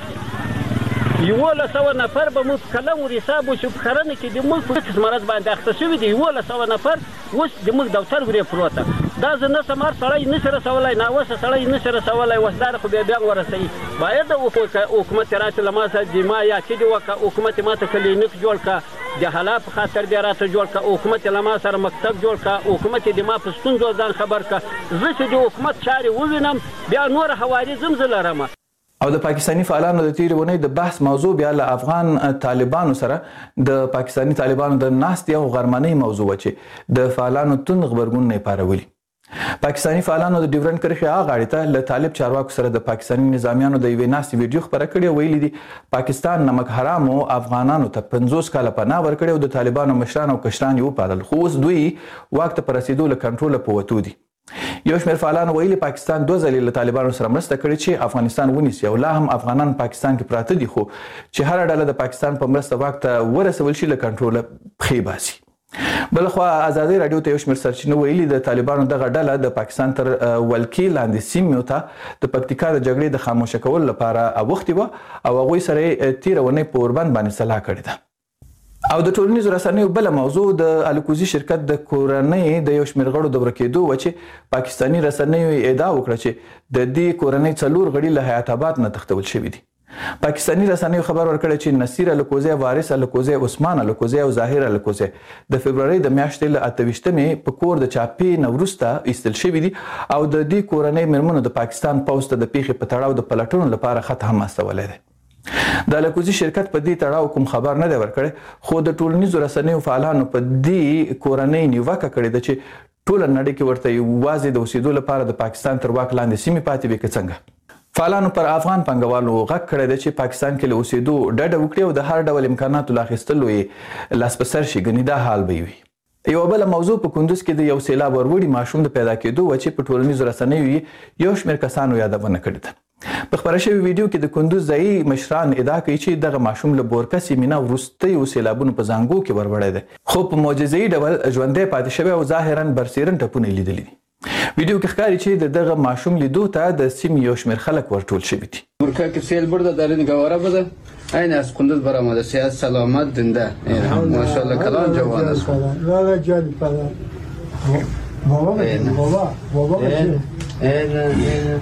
یولس سوه نفر به موږ کلم ور حساب وشو په کرنه کې د موږ په هېڅ مرض باندې اخته شوي دي. یولس سوه نفر اوس د موږ دفتر ورې پروته. دا زه نسم هر سړی نشي رسولی، ناوسه سړی نشي رسولی، وسداره خو بیا بیا ورسوي. باید د حکومت راسې له ما سره د ما یا چې دې وکړه، حکومت ما ته کلینیک جوړ کړه، د حلا په خاطر دې راته جوړ کړه، حکومت له ما سره مکتب جوړ کړه، حکومت د ما په ستونزو ځان خبر کړه. زه چې د حکومت چارې ووینم بیا نور حواري زم زه لرم. او د پاکستاني فعالانو د تیرې اونۍ د بحث موضوع بیا له افغان طالبانو سره د پاکستاني طالبانو د ناستې او غرمنۍ موضوع وه چې د فعالانو توند غبرګونونه یې پارولي. پاکستاني فعالانو د ډیورنډ کرښې هغه غاړې ته له طالب چارواکو سره د پاکستاني نظامیانو د یوې ناستې ویډیو خپره کړې او ویلي دي پاکستان نمک حرامو افغانانو ته پنځوس کاله پناه ورکړې او د طالبانو مشران او کشران یې وپالل، خو اوس دوی واک ته په رسېدو له کنټروله په وتو دي. یو شمېر فعالان ویلي پاکستان دوه ځلې له طالبانو سره مرسته کړې چې افغانستان ونیسي او لا هم افغانان پاکستان کې پراته دي خو چې هر ډله د پاکستان په مرسته واک ته ورسول شي له کنټروله پښې باسي. بلخوا ازادي رادیو ته یو شمېر سرچینو ویلي د طالبانو دغه ډله د پاکستان تر ولکې لاندې سیمو ته د پکتیکا د جګړې د خاموشه کولو لپاره اوښتې وه او هغوی سره یې تېره اونۍ په اوربند باندې سلا کړې ده. او د ټولنیزو رسنیو بله موضوع د الکوزي شرکت د کورنۍ د یو شمېر غړو د ورکېدو وه چې پاکستاني رسنیو ادعا وکړه چې د دې کورنۍ څلور غړي له حیات آباد نه تښتول شوي دي. پاکستاني رسنیو خبر ورکړی چې نصیر الکوزی، وارث الکوزی، عثمان الکوزی او ظاهر الکوزی د فبرورۍ د میاشتې له اته ویشتمې په کور د چاپې نه وروسته ایستل شوي دي او د دې کورنۍ مېرمنو د پاکستان پوځ ته د پیښې په تړاو د پلټنو لپاره خط هم استولی دی. د الکوزي شرکت په دې تړاو کوم خبر نه دی ورکړی خو د ټولنیزو رسنیو فعالانو په دې کورنۍ نیوکه کړې ده چې ټوله نړۍ کې ورته یوازې د اوسېدو لپاره د پاکستان تر واک لاندې سیمې پاتې وي که څنګه. فعالانو پر افغان پانګوالو غږ کړی دی چې پاکستان کې له اوسېدو ډډه وکړي او د هر ډول امکاناتو له اخیستلو یې لاس په سر شي، ګنې دا حال به وي. یوه بله موضوع په کندوز کې د یو سیلاب وروړي ماشوم د پیدا کېدو وه چې په ټولنیزو رسنیو یې یو شمېر کسانو یادونه کړې ده. په خپره شوي ویډیو کې د کندوز ځایي مشران ادعا کوي چې دغه ماشوم له بورکه سیمې نه وروستیو سیلابونو په زانګو کې وربړی دی خو په معجزه‌ایي ډول ژوندی پاتې شوی او ظاهرا برسیرن ټپونه یې لیدلي دي. ویډیو کې ښکاري چې د دغه ماشوم لیدو ته د سیمې یو شمېر خلک ورټول شوي دي. بورکه که سیل برده در این گواره بده این از کندوز برآمده، صحت سلامت زنده ماشاءالله کلان جوان است. لالا جان پدر بابا بابا بابا این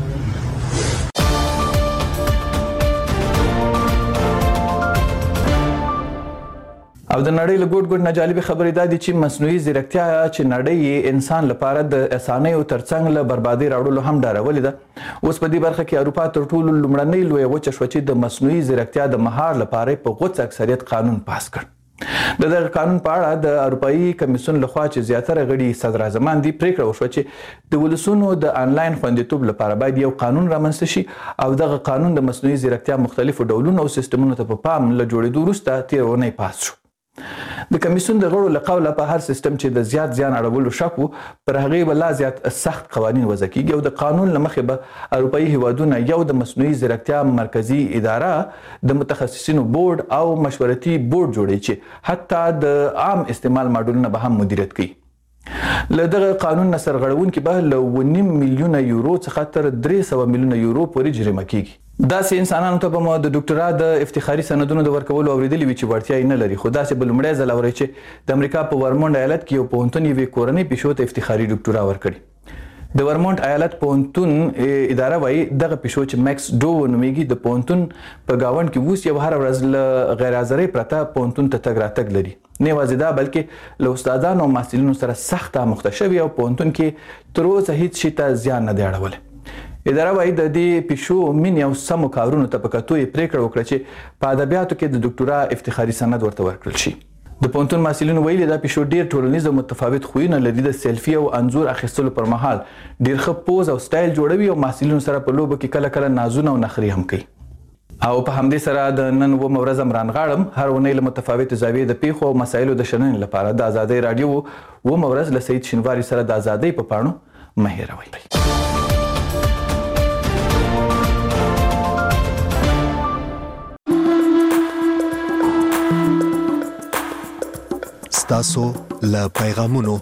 او د نړۍ له ګوټ ګوټ نه جالبې خبرې دا دي چې مصنوعي ځیرکتیا چې نړۍ یې انسان لپاره د اسانیو ترڅنګ له بربادۍ راوړلو هم ډارولې ده. اوس په دې برخه کې اروپا تر ټولو لومړنۍ لویه وچه شوه چې د مصنوعي ځیرکتیا د مهار لپاره په غوڅ اکثریت قانون پاس کړ. د دغه قانون په اړه د اروپایي کمیسیون لخوا چې زیاتره غړي صدراعظمان دي پریکړه وشوه چې د ولسونو د آنلاین خوندیتوب لپاره باید یو قانون رامنځته شي او دغه قانون د مصنوعي ځیرکتیا مختلفو ډولونو او سیستمونو ته په پام له جوړېدو وروسته تېره اونۍ پاس شو. د کمیسیون د غړو له قوله په هر سیستم چې د زیات زیان اړولو شک و پر هغې به لا زیات سخت قوانین وضع کیږي او د قانون له مخې به اروپایي هیوادونه یو د مصنوعي ځیرکتیا مرکزي اداره د متخصصینو بورډ او مشورتي بورډ جوړوي چې حتی د عام استعمال ماډلونه به هم مدیریت کوي. له دغه قانون نه سرغړونکي به له اوه نیم میلیونه یورو څخه تر درې سوه میلیونه یورو پورې جریمه کیږي. داسې انسانانو ته به مو د ډاکټرا د افتخاري سندونو د ورکولو اورېدلي وي چې وړتیا یې نه لري خو داسې به لومړی ځل اورئ چې د امریکا په ورمونډ ایالت کې یو پوهنتون یوې کورنۍ پیشو ته افتخاري ډاکټرا ورکړي. د ورمونټ ایالت پوهنتون اداره وایي دغه پیشو چې میکس ډو نومیږي د پوهنتون په ګاونډ کې اوس یو هره ورځ له غیر حاضرۍ پرته پوهنتون ته تګ راتګ لري. نه یوازې دا بلکې له استادانو او محصلینو سره سخت آموخته شوي او پوهنتون کې تر اوسه هیڅ شي ته زیان نه دی اړولی. اداره وایي د دې پیشو مینې او سمو کارونو ته په کتو یې پریکړه وکړه چې په ادبیاتو کې د ډاکټرا افتخاري سند ورته ورکړل شي. د پوهنتون محصلینو ویلي دا پیشو ډیر ټولنیز او متفاوت خویونه لري. د سیلفي او انځور اخیستلو پر مهال ډیر ښه پوز او سټایل جوړوي او محصلینو سره په لوبو کې کله کله نازونه او نخرې هم کوي. او په همدې سره د نن اوومه ورځ هم رانغاړم هر اونۍ له متفاوتې زاویې د پیښو او مسایلو د شننې لپاره د ازادۍ راډیو اوومه ورځ له سعید شینواري سره د ازادۍ په پاڼو مه هېروئ. ستاسو له پیغامونو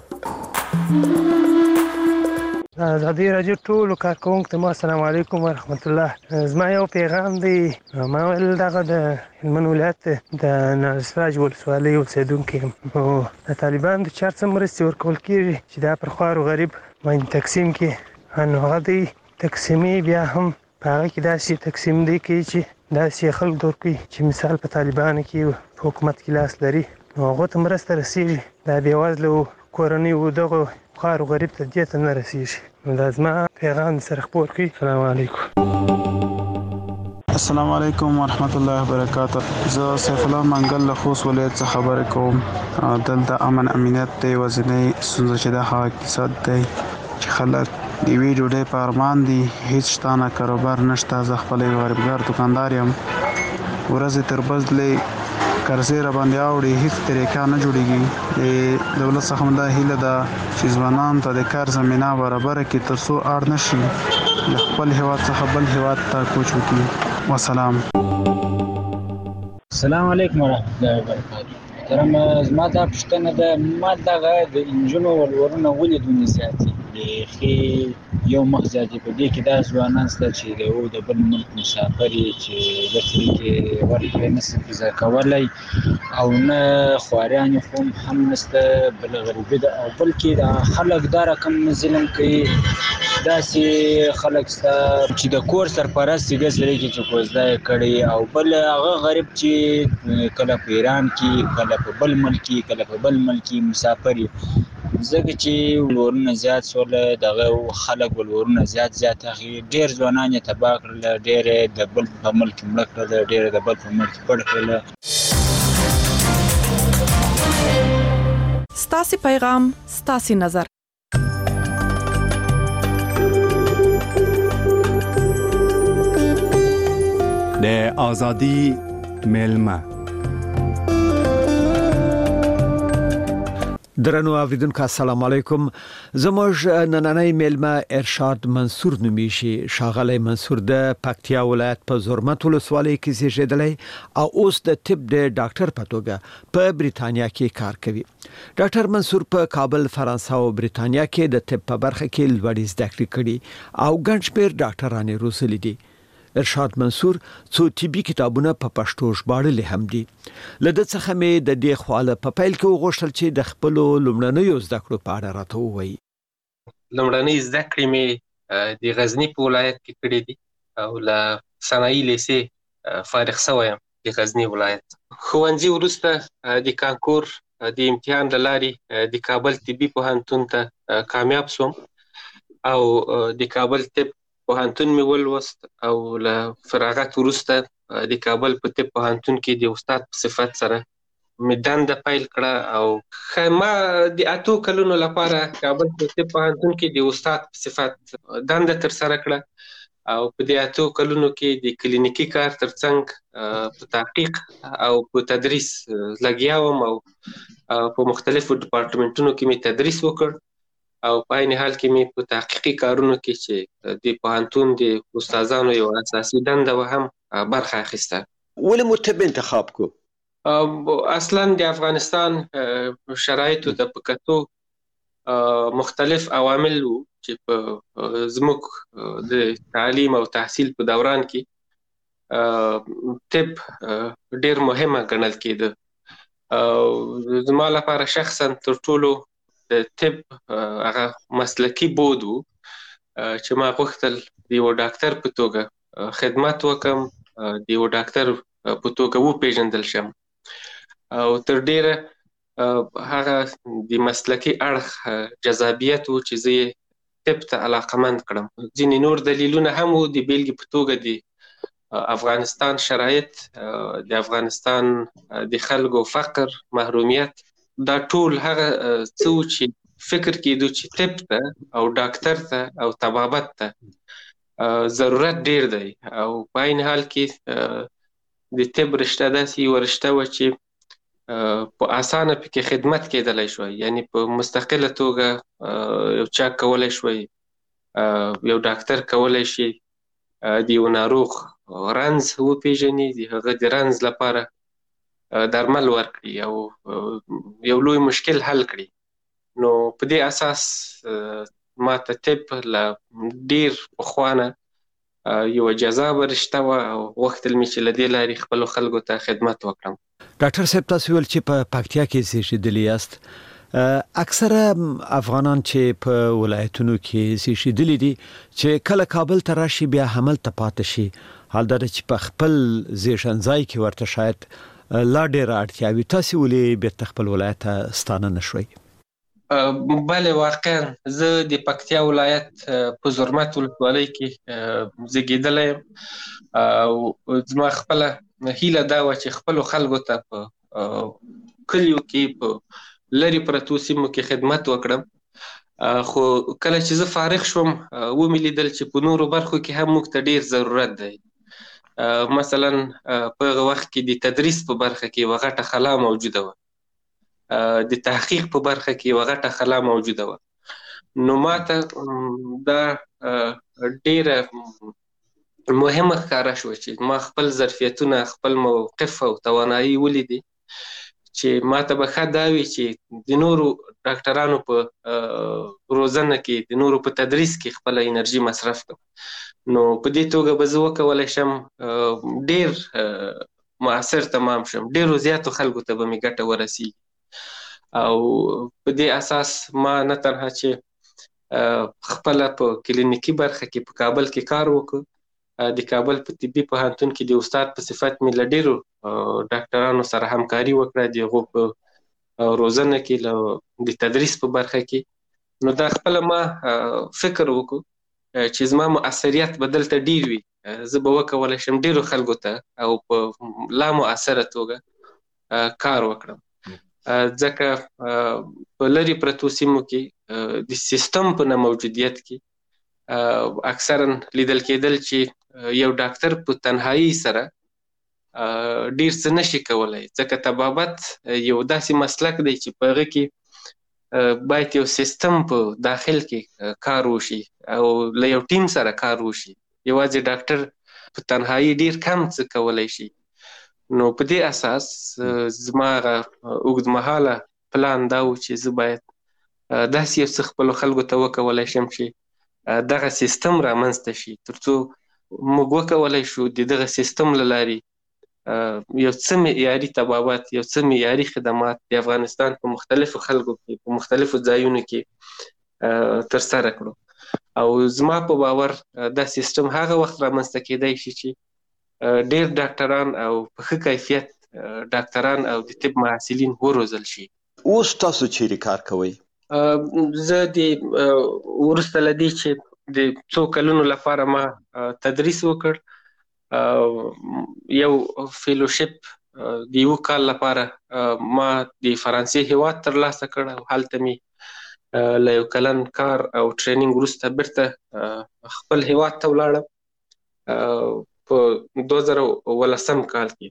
ازادي راډیو ټولو کارکوونکو ته السلام علیکم ورحمت الله. زما یو پیغام دی. ما ویل دغه د هلمند ولایت د نارسراج ولسوالۍ اوسېدونکی یم او د طالبانو د چار څه مرستې ورکول کېږي چې دا پر خوار و غریب باندې تقسیم کړي نو هغه دی تقسیمي بیا هم په هغه کې داسې تقسیم دی کوي چې داسې خلکو ته ورکوي چې مثال په طالبانو کې په حکومت کې لاس لري نو هغو ته مرسته رسېږي دا بېوزلو کورنیو دغو خوار و غریب ته دې ته نه رسېږي نو دا زما پیغام سره خپور کړي. السلام علیکم. السلام علیکم ورحمت الله وبرکاته. زه سیف الله منګل له خوست ولایت څخه خبرې کوم. دلته امن امنیت دی ورځنی ستونزه چې د هغه اقتصاد دی چې خلک د یوې ډوډۍ په ارمان دي هیڅ شته نه کاروبار نشته. زه خپله یو غریبګار دوکاندار یم ورځې تر بزلې قرضې را باندې اوړي هیڅ طریقه نه جوړیږي. د دولت څخه دا هیله ده چې ځوانانو ته د کار زمینه برابره کړي تر څو اړ نشي له خپل هیواد څخه بل هیواد ته کوچ وکړي. وسلام. السلام علیکم ورحمۃ اللہ وبرکاتہ. محترم زما دا پوښتنه ده، ما دغه د انجونو ولورونه ولې دومره زیات دي؟ بیخي یو مخ زیات دي. په دې کې دا ځوانان شته چې د یو د بل ملک مسافر یې چې د طریقې ورکړې نشي ویزا کولی او نه خواریان یې خو هم نشته، بل غریبي ده او بلکې دا خلک دا رقم ظلم کوي. داسې خلک شته چې د کور سرپرست یې داسې دی چې کوزده یې کړې او بل هغه غریب چې کله په ایران کې کله په بل ملک کې کله په بل ملک کې مسافر یې. ځکه چې ولورونه زیات شول دغه خلک ولورونه زیات زیات اخلي. ډېر ځوانان یې تباه کړل، ډېر د بل په ملک کې مړه کړل، ډېر د بل په ملک کې پړ کړل. ستاسې پیغام ستاسې نظر. د ازادي میلمه. درنو اوریدونکو السلام علیکم. زموږ نننۍ میلمه ارشاد منصور نومیږي. ښاغلی منصور د پکتیا ولایت په زرمت ولسوالۍ کې زیږیدلی او اوس د طب د ډاکټر په توګه په بریتانیا کې کار کوي. ډاکټر منصور په کابل، فرانسه او بریتانیا کې د طب په برخه کې لوړې زده کړې کړې او ګڼ شمېر ډاکټرانې روزلي دي. ارشاد منصور څو طبي کتابونه په پښتو ژباړلي هم دي. له ده څخه مې د دې خواله په پیل کې وغوښتل چې د خپلو لومړنیو زده کړو په اړه راته ووایي. لومړنۍ زده کړې مې د غزني په ولایت کې کړې دي او له صنایع لیسې فارغ شوی یم د غزني ولایت. ښوونځي وروسته د کانکور د امتحان له لارې د کابل طبي پوهنتون ته کامیاب شوم او د کابل طب پوهنتون مې ولوست او له فراغت وروسته د کابل په طب پوهنتون کې د استاد په صفت سره مې دنده پیل کړه او ما د اتو کلونو لپاره کابل په طب پوهنتون کې د استاد په صفت دنده ترسره کړه او په دې اتو کلونو کې د کلینیکي کار ترڅنګ په تحقیق او په تدریس لګیا وم او په مختلفو ډپارټمنټونو کې مې تدریس وکړ او په عین حال کې مې په تحقیقي کارونو کې چې د پوهنتون د استادانو یو اساسي دنده و هم برخه اخیسته. ولې مو طب انتخاب کو؟ اصلا د افغانستان شرایطو ته په کتو مختلف عوامل وو چې په زموږ د تعلیم او تحصیل په دوران کې طب ډېر مهمه ګڼل کېده. زما لپاره شخصا تر ټولو د طب هغه مسلکي بود وو چې ما غوښتل د یو ډاکټر په توګه خدمت وکړم، د یو ډاکټر په توګه وپېژندل شم او تر ډېره هغه د مسلکي اړخ جذابیت و چې زه یې طب ته علاقمند کړم. ځینې نور دلیلونه هم و، د بیلګې په توګه د افغانستان شرایط، د افغانستان د خلکو فقر، محرومیت، دا ټول هغه څه و چې فکر کېدو چې طب ته او ډاکټر ته او طبابت ته ضرورت ډېر دی او په عین حال کې د طب رشته داسې یوه رشته وه چې په اسانه پکې خدمت کېدلی شوی، یعنی په مستقله توګه یو چا کولی شوی، یو ډاکټر کولی شي د یو ناروغ رنځ وپېژني، د هغه د رنځ لپاره درمل ورکړي او یو لوی مشکل حل کړي. نو په دې اساس ما ته طب له ډېر پخوا نه یو جذابه رشته وه او غوښتل مې چې له دې لارې خپلو خلکو ته خدمت وکړم. ډاکټر صاحب، تاسو ویل چې په پکتیا کې زیږېدلي یاست. اکثره افغانان چې په ولایتونو کې زیږېدلي دي چې کله کابل ته راشي بیا هملته پاتې شي، حال دا چې په خپل زیږنځای کې ورته شاید لا ډېره اړتیا وي. تاسې ولې بیرته خپل ولایت ته ستانه نه شوئ؟ بله، واقعا زه د پکتیا ولایت په زرمت ولسوالۍ کې زیږېدلی یم او زما خپله هیله دا وه چې خپلو خلکو ته په کلیو کې په لرې پرتو سیمو کې خدمت وکړم. خو کله چې زه فارغ شوم ومې لیدل چې په نورو برخو کې هم موږ ته ډېر ضرورت دی. مثلا په هغه وخت کې د تدریس په برخه کې یوه غټه خلا موجوده وه، د تحقیق په برخه کې یوه غټه خلا موجوده وه. نو ماته دا ډېره مهمه ښکاره شوه چې ما خپل ظرفیتونه، خپل موقف او توانایي ولیدې چې ماته به ښه دا وي چې د نورو ډاکټرانو په روزنه کې، د نورو په تدریس کې خپله انرژي مصرف کړم. نو په دې توګه به زه وکولی شم ډېر مؤثر تمام شم، ډېرو زیاتو خلکو ته به مې ګټه ورسیږي. او په دې اساس ما نه تنها چې خپله په کلینیکي برخه کې په کابل کې کار وکړ، د کابل په طبي پوهنتون کې د استاد په صفت مې له ډېرو ډاکټرانو سره همکاري وکړه د هغو په روزنه کې، له د تدریس په برخه کې. نو دا خپله ما فکر وکړو چې زما مؤثریت به دلته ډېر وي، زه به وکولی شم ډېرو خلکو ته او په لا مؤثره توګه کار وکړم. ځکه په لرې پرتو سیمو کې د سیستم په نه موجودیت کې اکثرا لیدل کېدل چې یو ډاکټر په تنهایی سره ډېر څه نشي کولی، ځکه طبابت یو داسې مسلک دی چې په هغه کې باید یو سیستم په داخل کې کار وشي او له یو ټیم سره کار وشي. یوازې ډاکټر په تنهایی ډېر کم څه کولی شي. نو په دې اساس زما هغه اوږدمهاله پلان دا و چې زه باید داسې یو څه خپلو خلکو ته وکولی شم چې دغه سیستم رامنځته شي، تر څو موږ وکولی شو د دغه سیستم له لارې یو څه معیاري طبابت، یو څه معیاري خدمات د افغانستان په مختلفو خلکو کې، په مختلفو ځایونو کې ترسره کړو. او زما په باور دا سیستم هغه وخت رامنځته کېدی شي چې ډېر ډاکټران او په ښه کیفیت ډاکټران او د طب محصلین وروزل شي. اوس تاسو چیرې کار کوئ؟ زه د وروسته له دې چې د څو کلونو لپاره ما تدریس وکړ، یو فیلوشپ د یو کال لپاره ما د فرانسې هیواد ترلاسه کړ او هلته مې له یو کلن کار او ټرینینګ وروسته بیرته خپل هیواد ته ولاړم په دوه زره ولسم کال کې.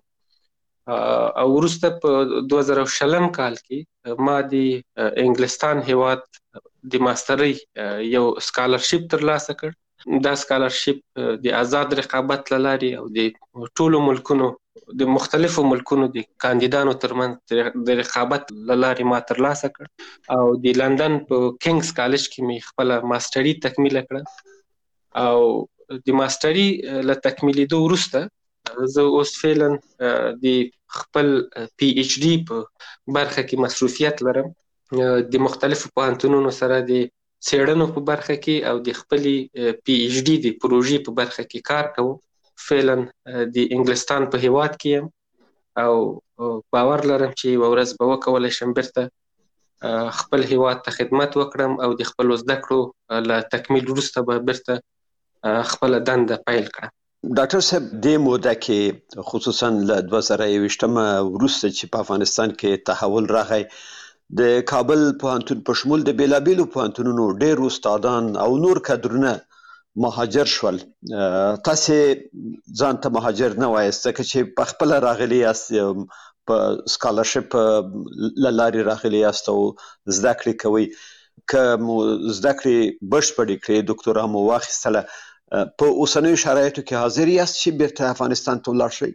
او وروسته په دوه زره شلم کال کې ما د انګلستان هیواد د ماسترۍ یو سکالرشپ ترلاسه کړ. دا سکالرشپ د آزاد رقابت له لارې او د ټولو ملکونو، د مختلفو ملکونو د کاندیدانو ترمنځ د رقابت له لارې ما ترلاسه کړ او د لندن په کینګز کالج کې مې خپله ماستري تکمیله کړه. او د ماستري له تکمیلېدو وروسته زه اوس فعلا د خپل پی ایچ ډي په برخه کې مصروفیت لرم، د مختلفو پوهنتونونو سره د څېړنو په برخه کې او د خپلې پی ایچ ډي د پروژې په برخه کې کار کوم. فعلا د انګلستان په هیواد کې یم او باور لرم چې یوه ورځ به وکولی شم بیرته خپل هیواد ته خدمت وکړم او د خپلو زده کړو له تکمیل وروسته به بیرته خپله دنده پیل کړم. ډاکټر صاحب، دې موده کې خصوصا له دوه زره یوویشتمه وروسته چې په افغانستان کې تحول راغی، د کابل پوهنتون په شمول د بیلابیلو پوهنتونونو ډېر استادان او نور کادرونه مهاجر شول. تاسې ځان ته مهاجر نه وایاست ځکه چې په خپله راغلي یاست، په سکالرشپ له لارې راغلي یاست او زده کړې کوئ. که مو زده کړې بشپړې کړې، دکتورا مو واخیستله، په اوسنیو شرایطو کې حاضر یاست چې بیرته افغانستان ته ولاړ شئ؟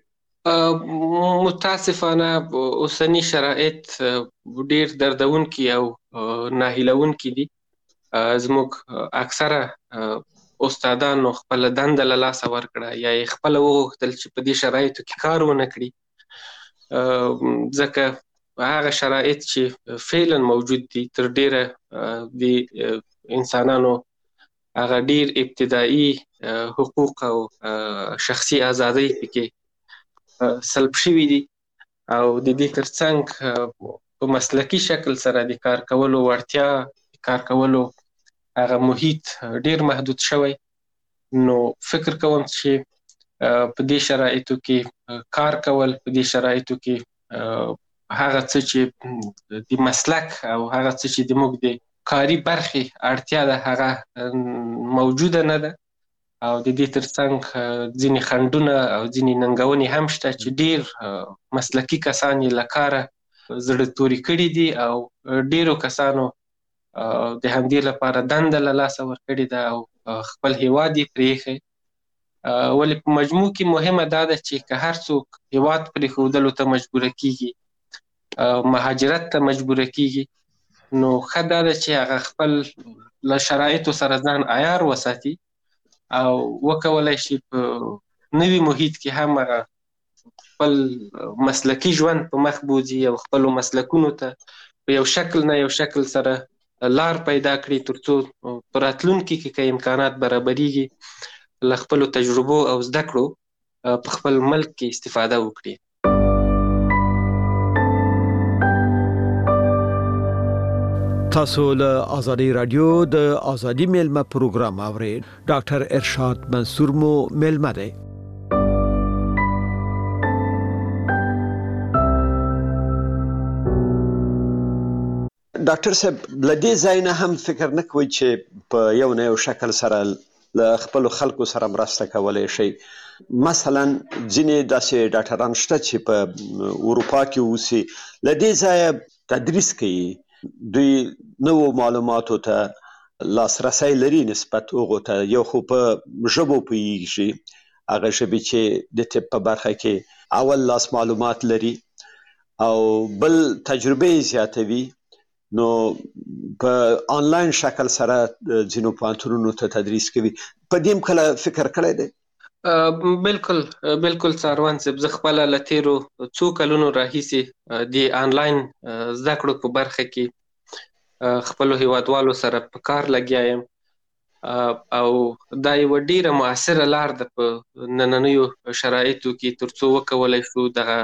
متاسفانه اوسني شرایط ډېر دردونکي او ناهیلونکي دي. زموږ اکثره استادانو خپله دنده له لاسه ورکړه یا یې خپله وغوښتل چې په دې شرایطو کې کار ونه کړي، ځکه هغه شرایط چې فعلا موجود دي تر ډېره د انسانانو هغه ډېر ابتدایي حقوق او شخصي ازادۍ پکې سلب شوي دي او د دې ترڅنګ په مسلکي شکل سره د کار کولو وړتیا، د کار کولو هغه محیط ډېر محدود شوی. نو فکر کوم چې په دې شرایطو کې کار کول، په دې شرایطو کې هغه څه چې د مسلک او هغه څه چې د موږ د کاري برخې اړتیا ده هغه موجوده نه ده او د دې ترڅنګ ځینې خنډونه او ځینې ننګونې هم شته چې ډیر مسلکي کسان یې له کاره زړه توري کړي دي او ډیرو کسانو د همدې لپاره دنده له لاسه ورکړې ده او خپل هیواد یې پرېښی. ولې په مجموع کې مهمه دا ده چې که هر څوک هیواد پرېښودلو ته مجبوره کیږي، مهاجرت ته مجبوره کیږي، نو ښه دا ده چې هغه خپل له شرایطو سره ځان عیار وساتي او وکولای شي په نوي محیط کې هم هغه خپل مسلکي ژوند په مخ بوځي او خپلو مسلکونو ته په یو شکل نه یو شکل سره لار پیدا کړي، تر څو په راتلونکي کې که امکانات برابریږي له خپلو تجربو او زده کړو په خپل ملک کې استفاده وکړي. تاسو له آزادی رادیو د آزادی میلمه پروګرام اورئ. ډاکټر ارشاد منصور مو میلمه دی. ډاکټر صاحب له دې ځای نه هم فکر نه کوئ چې په یو نه یو شکل سره له خپلو خلکو سره مرسته کولی شئ؟ مثلا ځینې داسې ډاکټران شته چې په اروپا کې اوسي، له دې ځایه تدریس کوي، دوی نوو معلوماتو ته لاسرسی لري نسبت هغو ته، یو خو په ژبو پوهېږي، هغه ژبې چې د طب په برخه کې اول لاس معلومات لري، او بل تجربه یې زیاتوي، نو په آنلاین شکل سره ځینو پوهنتونونو ته تدریس کوي. په دې هم کله فکر کړی دی؟ بالکل بالکل څاروان صاحب، زه خپله له تېرو څو کلونو راهیسې د آنلاین زده کړو په برخه کې خپلو هیوادوالو سره په کار لګیا یم او دا یوه ډیره مؤثره لار ده په نننیو شرایطو کې تر څو وکولی شو دغه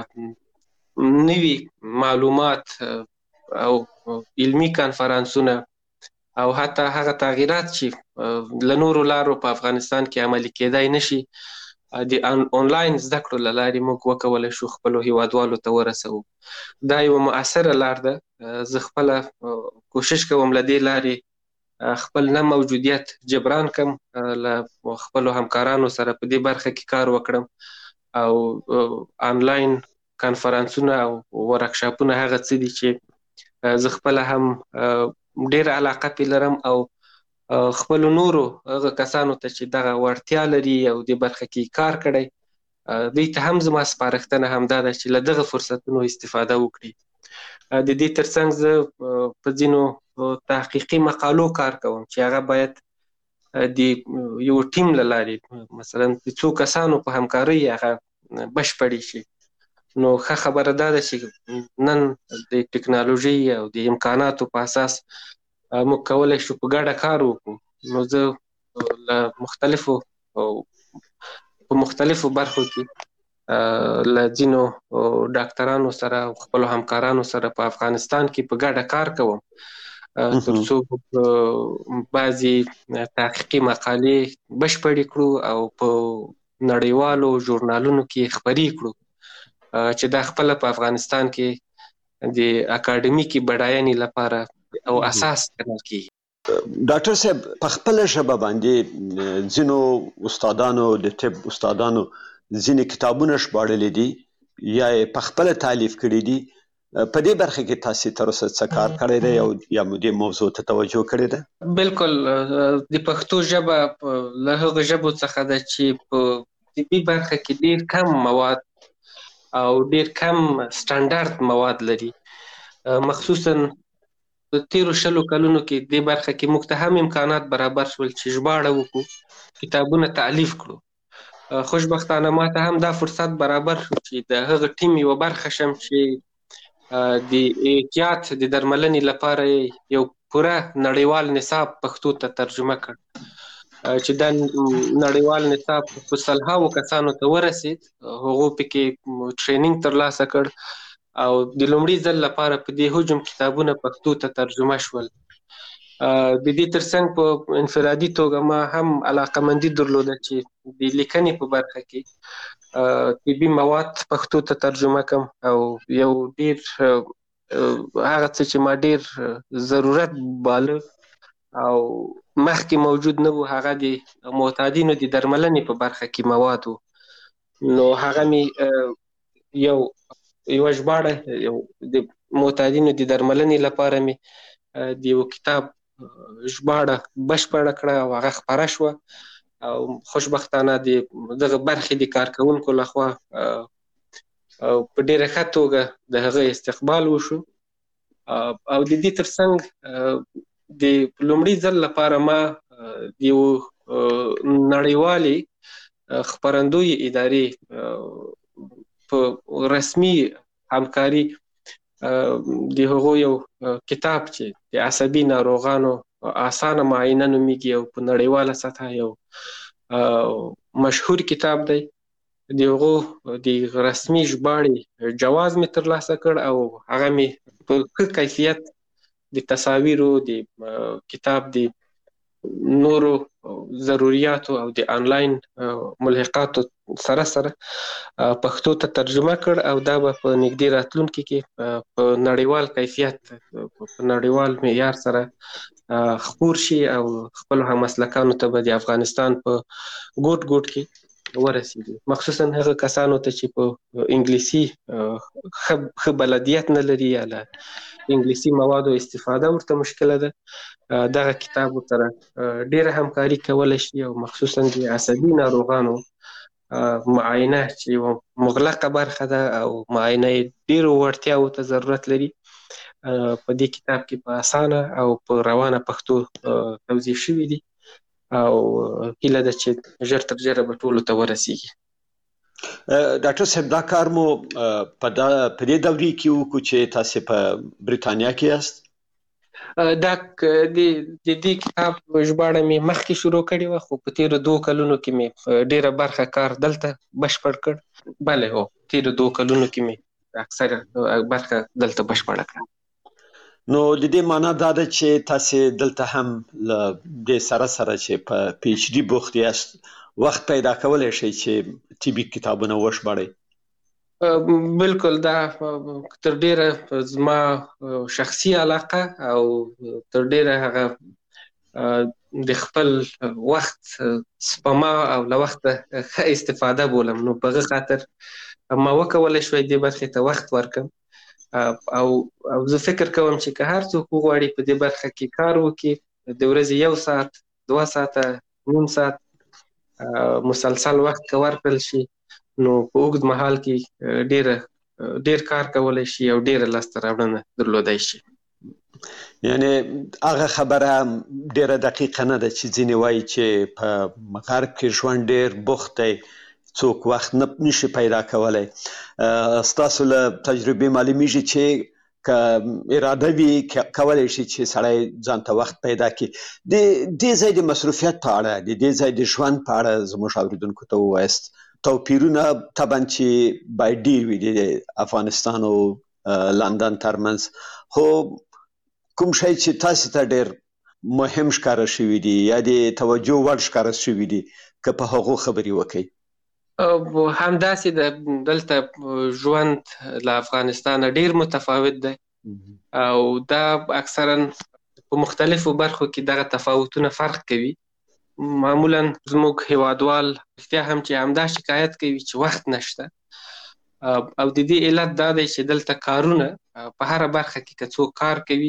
نوي معلومات او علمي کانفرانسونه او حتی هغه تغییرات چې له نورو لارو په افغانستان کې عملي کېدای نشي د آنلاین زده کړو له لارې موږ وکولی شو خپلو هیوادوالو ته ورسوو. دا یوه مؤثره لار ده. زه خپله کوشش کوم له دې لارې خپل نه موجودیت جبران کم، له خپلو همکارانو سره په دې برخه کې کار وکړم او آنلاین کانفرانسونه او ورکشاپونه هغه څه دي چې زه خپله هم ډېر علاقه پې لرم او خپلو نورو هغه کسانو ته چې دغه وړتیا لري او دې برخه کې کار کړی، دوی ته هم زما سپارښتنه همدا ده چې له دغه فرصتونو استفاده وکړي. د دې ترڅنګ زه په ځینو تحقیقي مقالو کار کوم چې هغه باید د یو ټیم له لارې مثلا د څو کسانو په همکارۍ هغه بشپړې شي. نو ښه خبره دا ده چې نن د ټکنالوژي او د امکاناتو په اساس موږ کولی شو په ګډه کار وکړو. نو زه له مختلفو په مختلفو برخو کې له ځینو ډاکټرانو سره او خپلو همکارانو سره په افغانستان کې په ګډه کار کوم تر څو بعضې تحقیقي مقالې بشپړې کړو او په نړیوالو ژورنالونو کې خپرې کړو چې دا خپله په افغانستان کې د اکاډمیکي بډاینې لپاره او اساس ګڼل کېږي. ډاکټر صاحب په خپله ژبه باندې ځینو استادانو د طب استادانو ځینې کتابونه ژباړلي دي یا یې په خپله تالیف کړي دي. په دې برخه کې تاسې تر اوسه څه کار کړی دی او یا مو دې موضوع ته توجه کړې ده؟ بالکل د پښتو ژبه له هغو ژبو څخه ده چې په طبي برخه کې ډېر کم مواد او ډیر کم سټانډارد مواد لري. مخصوصا د تیرو شلو کلونو کې دې برخه کې موږ ته هم امکانات برابر شول چې ژباړه وکړو، کتابونه تالیف کړو. خوشبختانه ما ته هم دا فرصت برابر شو چې د هغه ټیم یوه برخه شم چې د احتیاط د درملنې لپاره یو پوره نړیوال نصاب پښتو ته ترجمه کړ چې دا نړیوال نصاب په سلهاوو کسانو ته ورسید. هغو پکې ټرینینګ ترلاسه کړ او د لومړي ځل لپاره په دې حجم کتابونه پښتو ته ترجمه شول. د دې ترڅنګ په انفرادي توګه ما هم علاقمندي درلوده چې د لیکنې په برخه کې طبي مواد پښتو ته ترجمه کړم او یو ډیر هغه څه چې ما ډیر ضرورت باله او مخکې موجود نه وو، هغه د معتادینو د درملنې په برخه کې مواد وو. نو هغه مې یو یوه ژباړه یو د معتادینو د درملنې لپاره مې د یو کتاب ژباړه بشپړه کړه او هغه خپره شوه او خوشبختانه د دغه برخې د کارکوونکو لخوا په ډېره ښه توګه د هغه استقبال وشو. او د دې ترڅنګ د لومړي ځل لپاره ما د یو نړیوالې خپرندوی ادارې په رسمي همکاري د هغو یو کتاب چې د عصبي ناروغانو اسانه معاینه نومیږي او په نړیواله سطحه یو مشهور کتاب دی، د هغو د رسمي ژباړې جواز مې ترلاسه کړ او هغه مې په ښه کیفیت د تصاویرو د کتاب د نورو ضروریاتو او د آنلاین ملحقاتو سره سره پښتو ته ترجمه کړ او دا به په نږدې راتلونکي کې په نړیوال کیفیت په نړیوال معیار سره خپور شي او خپل همسلکانو ته به د افغانستان په ګوټ ګوټ کې ورسیږي، مخصوصا هغه کسانو ته چې په انګلیسي ښه بلدیت نه لري یا له انګلیسي موادو استفاده ورته مشکله ده. دغه کتاب سره ډېره همکاري کولی شي او مخصوصا د عصبي ناروغانو معاینه چې یوه مغلقه برخه ده او معاینه یې ډېرو وړتیاوو ته ضرورت لري، په دې کتاب کې په اسانه او په روانه پښتو توضیح شوي دي او هیله ده چې ژر تر ژره به ټولو ته ورسیږي. ډاکټر صاحب دا کار مو په دې دورې کې وکړو چې تاسې په بریتانیا کې یاست؟ دا د دې کتاب ژباړه مې مخکې شروع کړې وه خو په تېرو دوو کلونو کې مې ډېره برخه کار دلته بشپړ کړ. بله هو تېرو دوو کلونو کې مې اکثره برخه دلته بشپړه کړه. نو د دې معنا دا ده چې تاسې دلته هم له دې سره سره چې په پی ایچ ډي بوخت یاست وخت پیدا کولی شئ چې طبي کتابونه وژباړئ؟ بالکل، دا تر ډېره زما شخصي علاقه او تر ډېره هغه د خپل وخت سپما او له وخته ښه استفاده بولم. نو په هغه خاطر ما وکولی شوی دې برخې ته وخت ورکړم او او زه فکر کوم چې که هر څوک وغواړي په دې برخه کې کار وکړي، د ورځې یو ساعت دوه ساعته نیم ساعت مسلسل وخت که ورکړل شي نو په اوږد مهال کې ډېره ډېر کار کولی شي او ډېره لاسته راوړنه درلودی شي. یعنی هغه خبره ډېره دقیقه نه ده چې ځینې وایي چې په غرب کې ژوند ډېر بوخت دی، څوک وخت نه نشي پیدا کولی. ستاسو له تجربې معلومیږي چې که اراده وي کولی شي چې سړی ځان ته وخت پیدا کړي. د دې ځای د مصروفیت په اړه، د دې ځای د ژوند په اړه زموږ اورېدونکو ته ووایاست. توپیرونه طبعا چې باید ډېر وي د افغانستان او لندن ترمنځ، خو کوم شی چې تاسې ته ډېر مهم ښکاره شوي دي یا د توجه وړ ښکاره شوي دي که په هغو خبرې وکړئ؟ همداسې د دلته ژوند له افغانستانه ډېر متفاوت دی او دا اکثرا په مختلفو برخو کې دغه تفاوتونه فرق کوي. معمولا زموږ هیوادوال رښتیا هم چې همدا شکایت کوي چې وخت نشته او د دې علت دا دی چې دلته کارونه په هره برخه کې که څوک کار کوي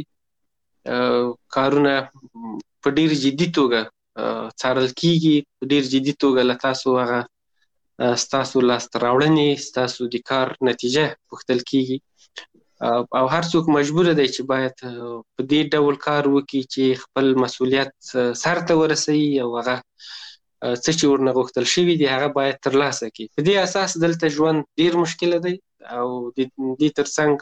کارونه په ډېر جدي توګه څارل کیږي، په ډېر جدي توګه له تاسو هغه ستاسو لاسته راوړنې ستاسو د کار نتیجه پوښتل کیږي او هر څوک مجبور دی چې باید په دې ډول کار وکړي چې خپل مسؤلیت سر ته ورسوي او هغه څه چې ورنه غوښتل شوي دي هغه باید ترلاسه کړي. په دې اساس دلته ژوند ډېر مشکله دی او د دې ترڅنګ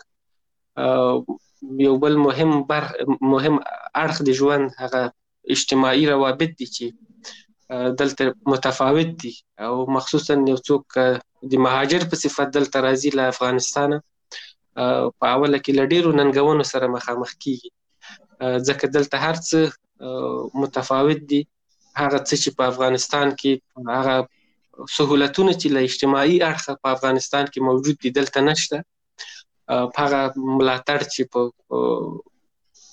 یو بل مهم بر مهم اړخ د ژوند هغه اجتماعي روابط دي چې دلته متفاوت دي او مخصوصا یو څوک د مهاجر په صفت دلته راځي له افغانستانه په اوله کې له ډېرو ننګونو سره مخامخ کیږي ځکه دلته هر څه متفاوت دي. هغه څه چې په افغانستان کې هغه سهولتونه چې له اجتماعي اړخه په افغانستان کې موجود دي دلته نشته. هغه ملاتړ چې په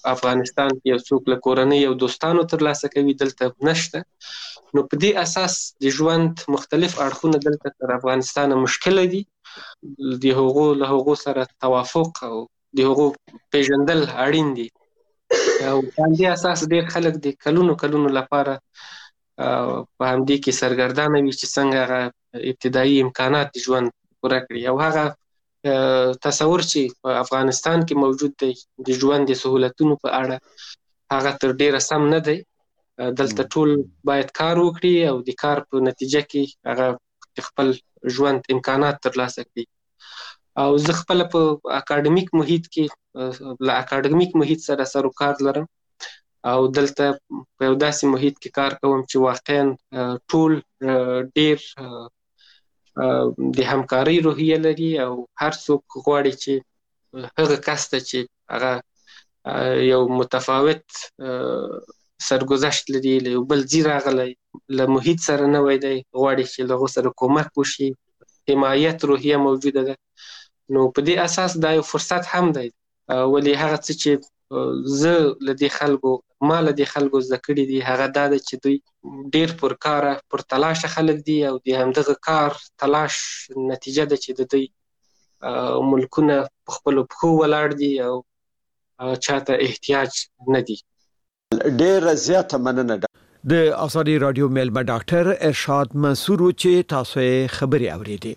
افغانستان کې یو څوک له کورنۍ او دوستانو ترلاسه کوي دلته نشته. نو په دې اساس د ژوند مختلف اړخونه دلته تر افغانستان مشکل دي. د هغو له هغو سره توافق او د هغو پیژندل اړین دي او په دې اساس ډېر خلک د کلونو کلونو لپاره په همدې کې سرګردانه وي چې څنګه هغه ابتدایي امکانات د ژوند پوره کړي. او هغه تصور چې په افغانستان کې موجود دی د ژوند د سهولتونو په اړه هغه تر ډیره سم نه دی. دلته ټول باید کار وکړي او د کار په نتیجه کې هغه خپل ژوند امکانات ترلاسه کړي. او زه خپل په اکاډمیک محیط کې له اکاډمیک محیط سره سر و کار لرم او دلته په یو داسې محیط کې کار کوم چې واقعا ټول ډیر د همکارۍ روحیه لري او هر څوک غواړي چې هغه کس ته چې هغه یو متفاوت سرګذشت لري له یو بل ځای راغلی له محیط سره نوی دی غواړي چې له هغو سره کومک وشي، حمایت روحیه موجوده ده. نو په دې اساس دا یو فرصت هم دی. ولې هغه څه چې زه له دې خلکو ما له دې خلکو زده کړي دي هغه دا ده چې دوی ډیر پر کاره پر تلاشه خلک دي او د همدغه کار تلاش نتیجه ده چې د دوی ملکونه په خپلو پښو ولاړ دي او چاته احتیاج نه دي. ډیره زیاته مننه. د آزادي رادیو میلمه ډاکټر ارشاد منصور چې تاسو یې خبري اوریدي.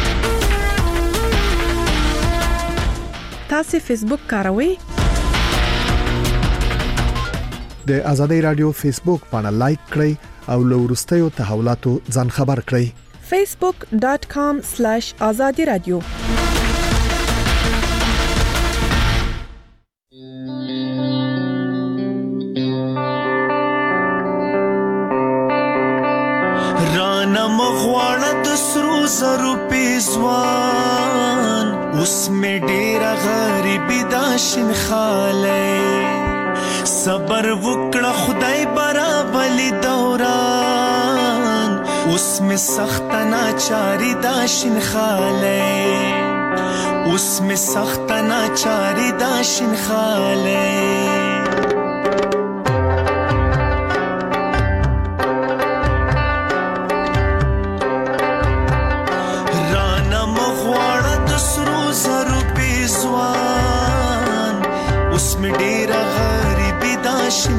تاسو فیسبوک کاروئ؟ د آزادي رادیو فیسبوک باندې لایک کړئ او له وروستیو تحولاتو ځان خبر کړئ. facebook dot com slash azadi radio. رانا مغواړه د سرو زرو پیزوان اوس مې ډېره غریبي دا شین خالی صبر وکړه خدای برابلی دوران اوس مې سخت ناچاري دا شین خالی اوس مې سخت ناچاري دا شین خالی شین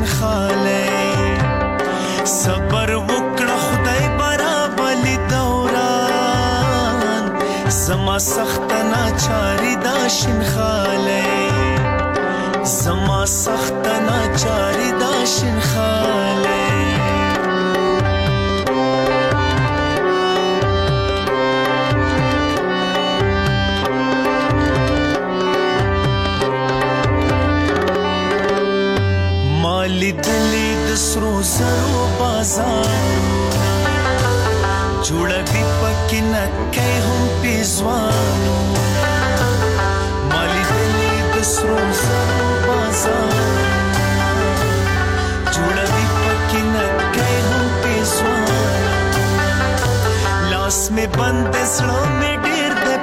خاله صبر وکړه خدای برابلی دوران زما سخت ناچاری دا شین خاله زما سخت ناچاری دا شین خاله لیدلی د سرو زرو بازارونه جوړوي پکې نکۍ هم پیزوانونه ما لیدلی د سرو زرو بازارونه جوړوي پکې نکۍ هم پیزوانونه لاس مې بند زړه مې ډېر دی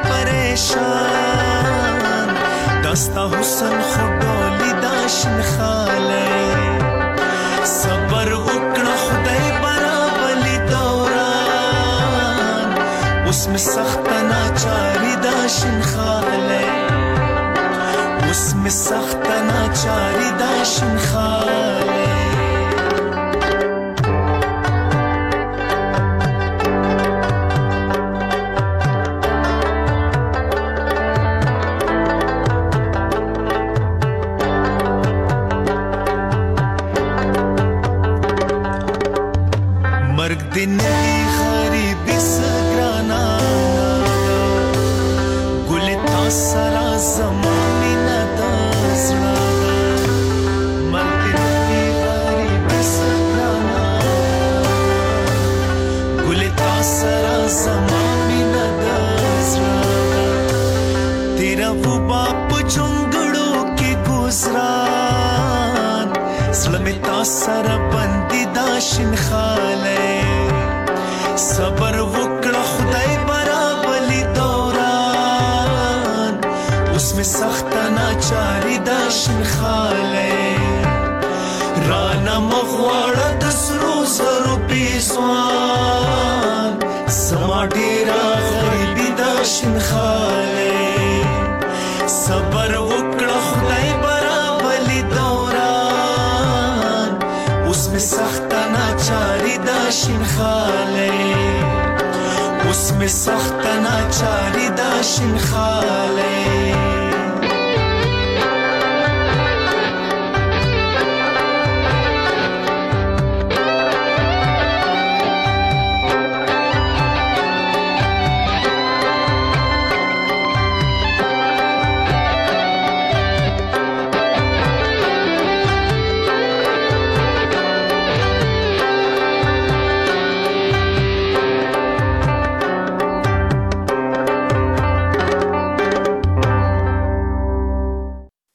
پریشان دستا حسن خو ډولي دا شین خالی صبر وکړه خدای برابلی دوران اوس مې سخت ناچاري دا شین خالی اوس مې سخت ناچاري دا شین خالی دنی غریبی سگرانا گلی تا سرا زمانی ندازنا من دنی غریبی سگرانا گلی تا سرا زمانی ندازنا تیرا وہ باپ چنگڑو کی گزران سلمی تا سرا بندی داشن خالی صبر وکړه خدای برابلی دوران اوس مې سخت ناچاری دا شین خالی غواړه د سرو زرو پیسوان زما ډیره غریبي دا شینخاله صبر وکړه خدای برابرلی دوران اوس می سخت ناچاری دا شینخاله اوس می سخت ناچاری دا شینخاله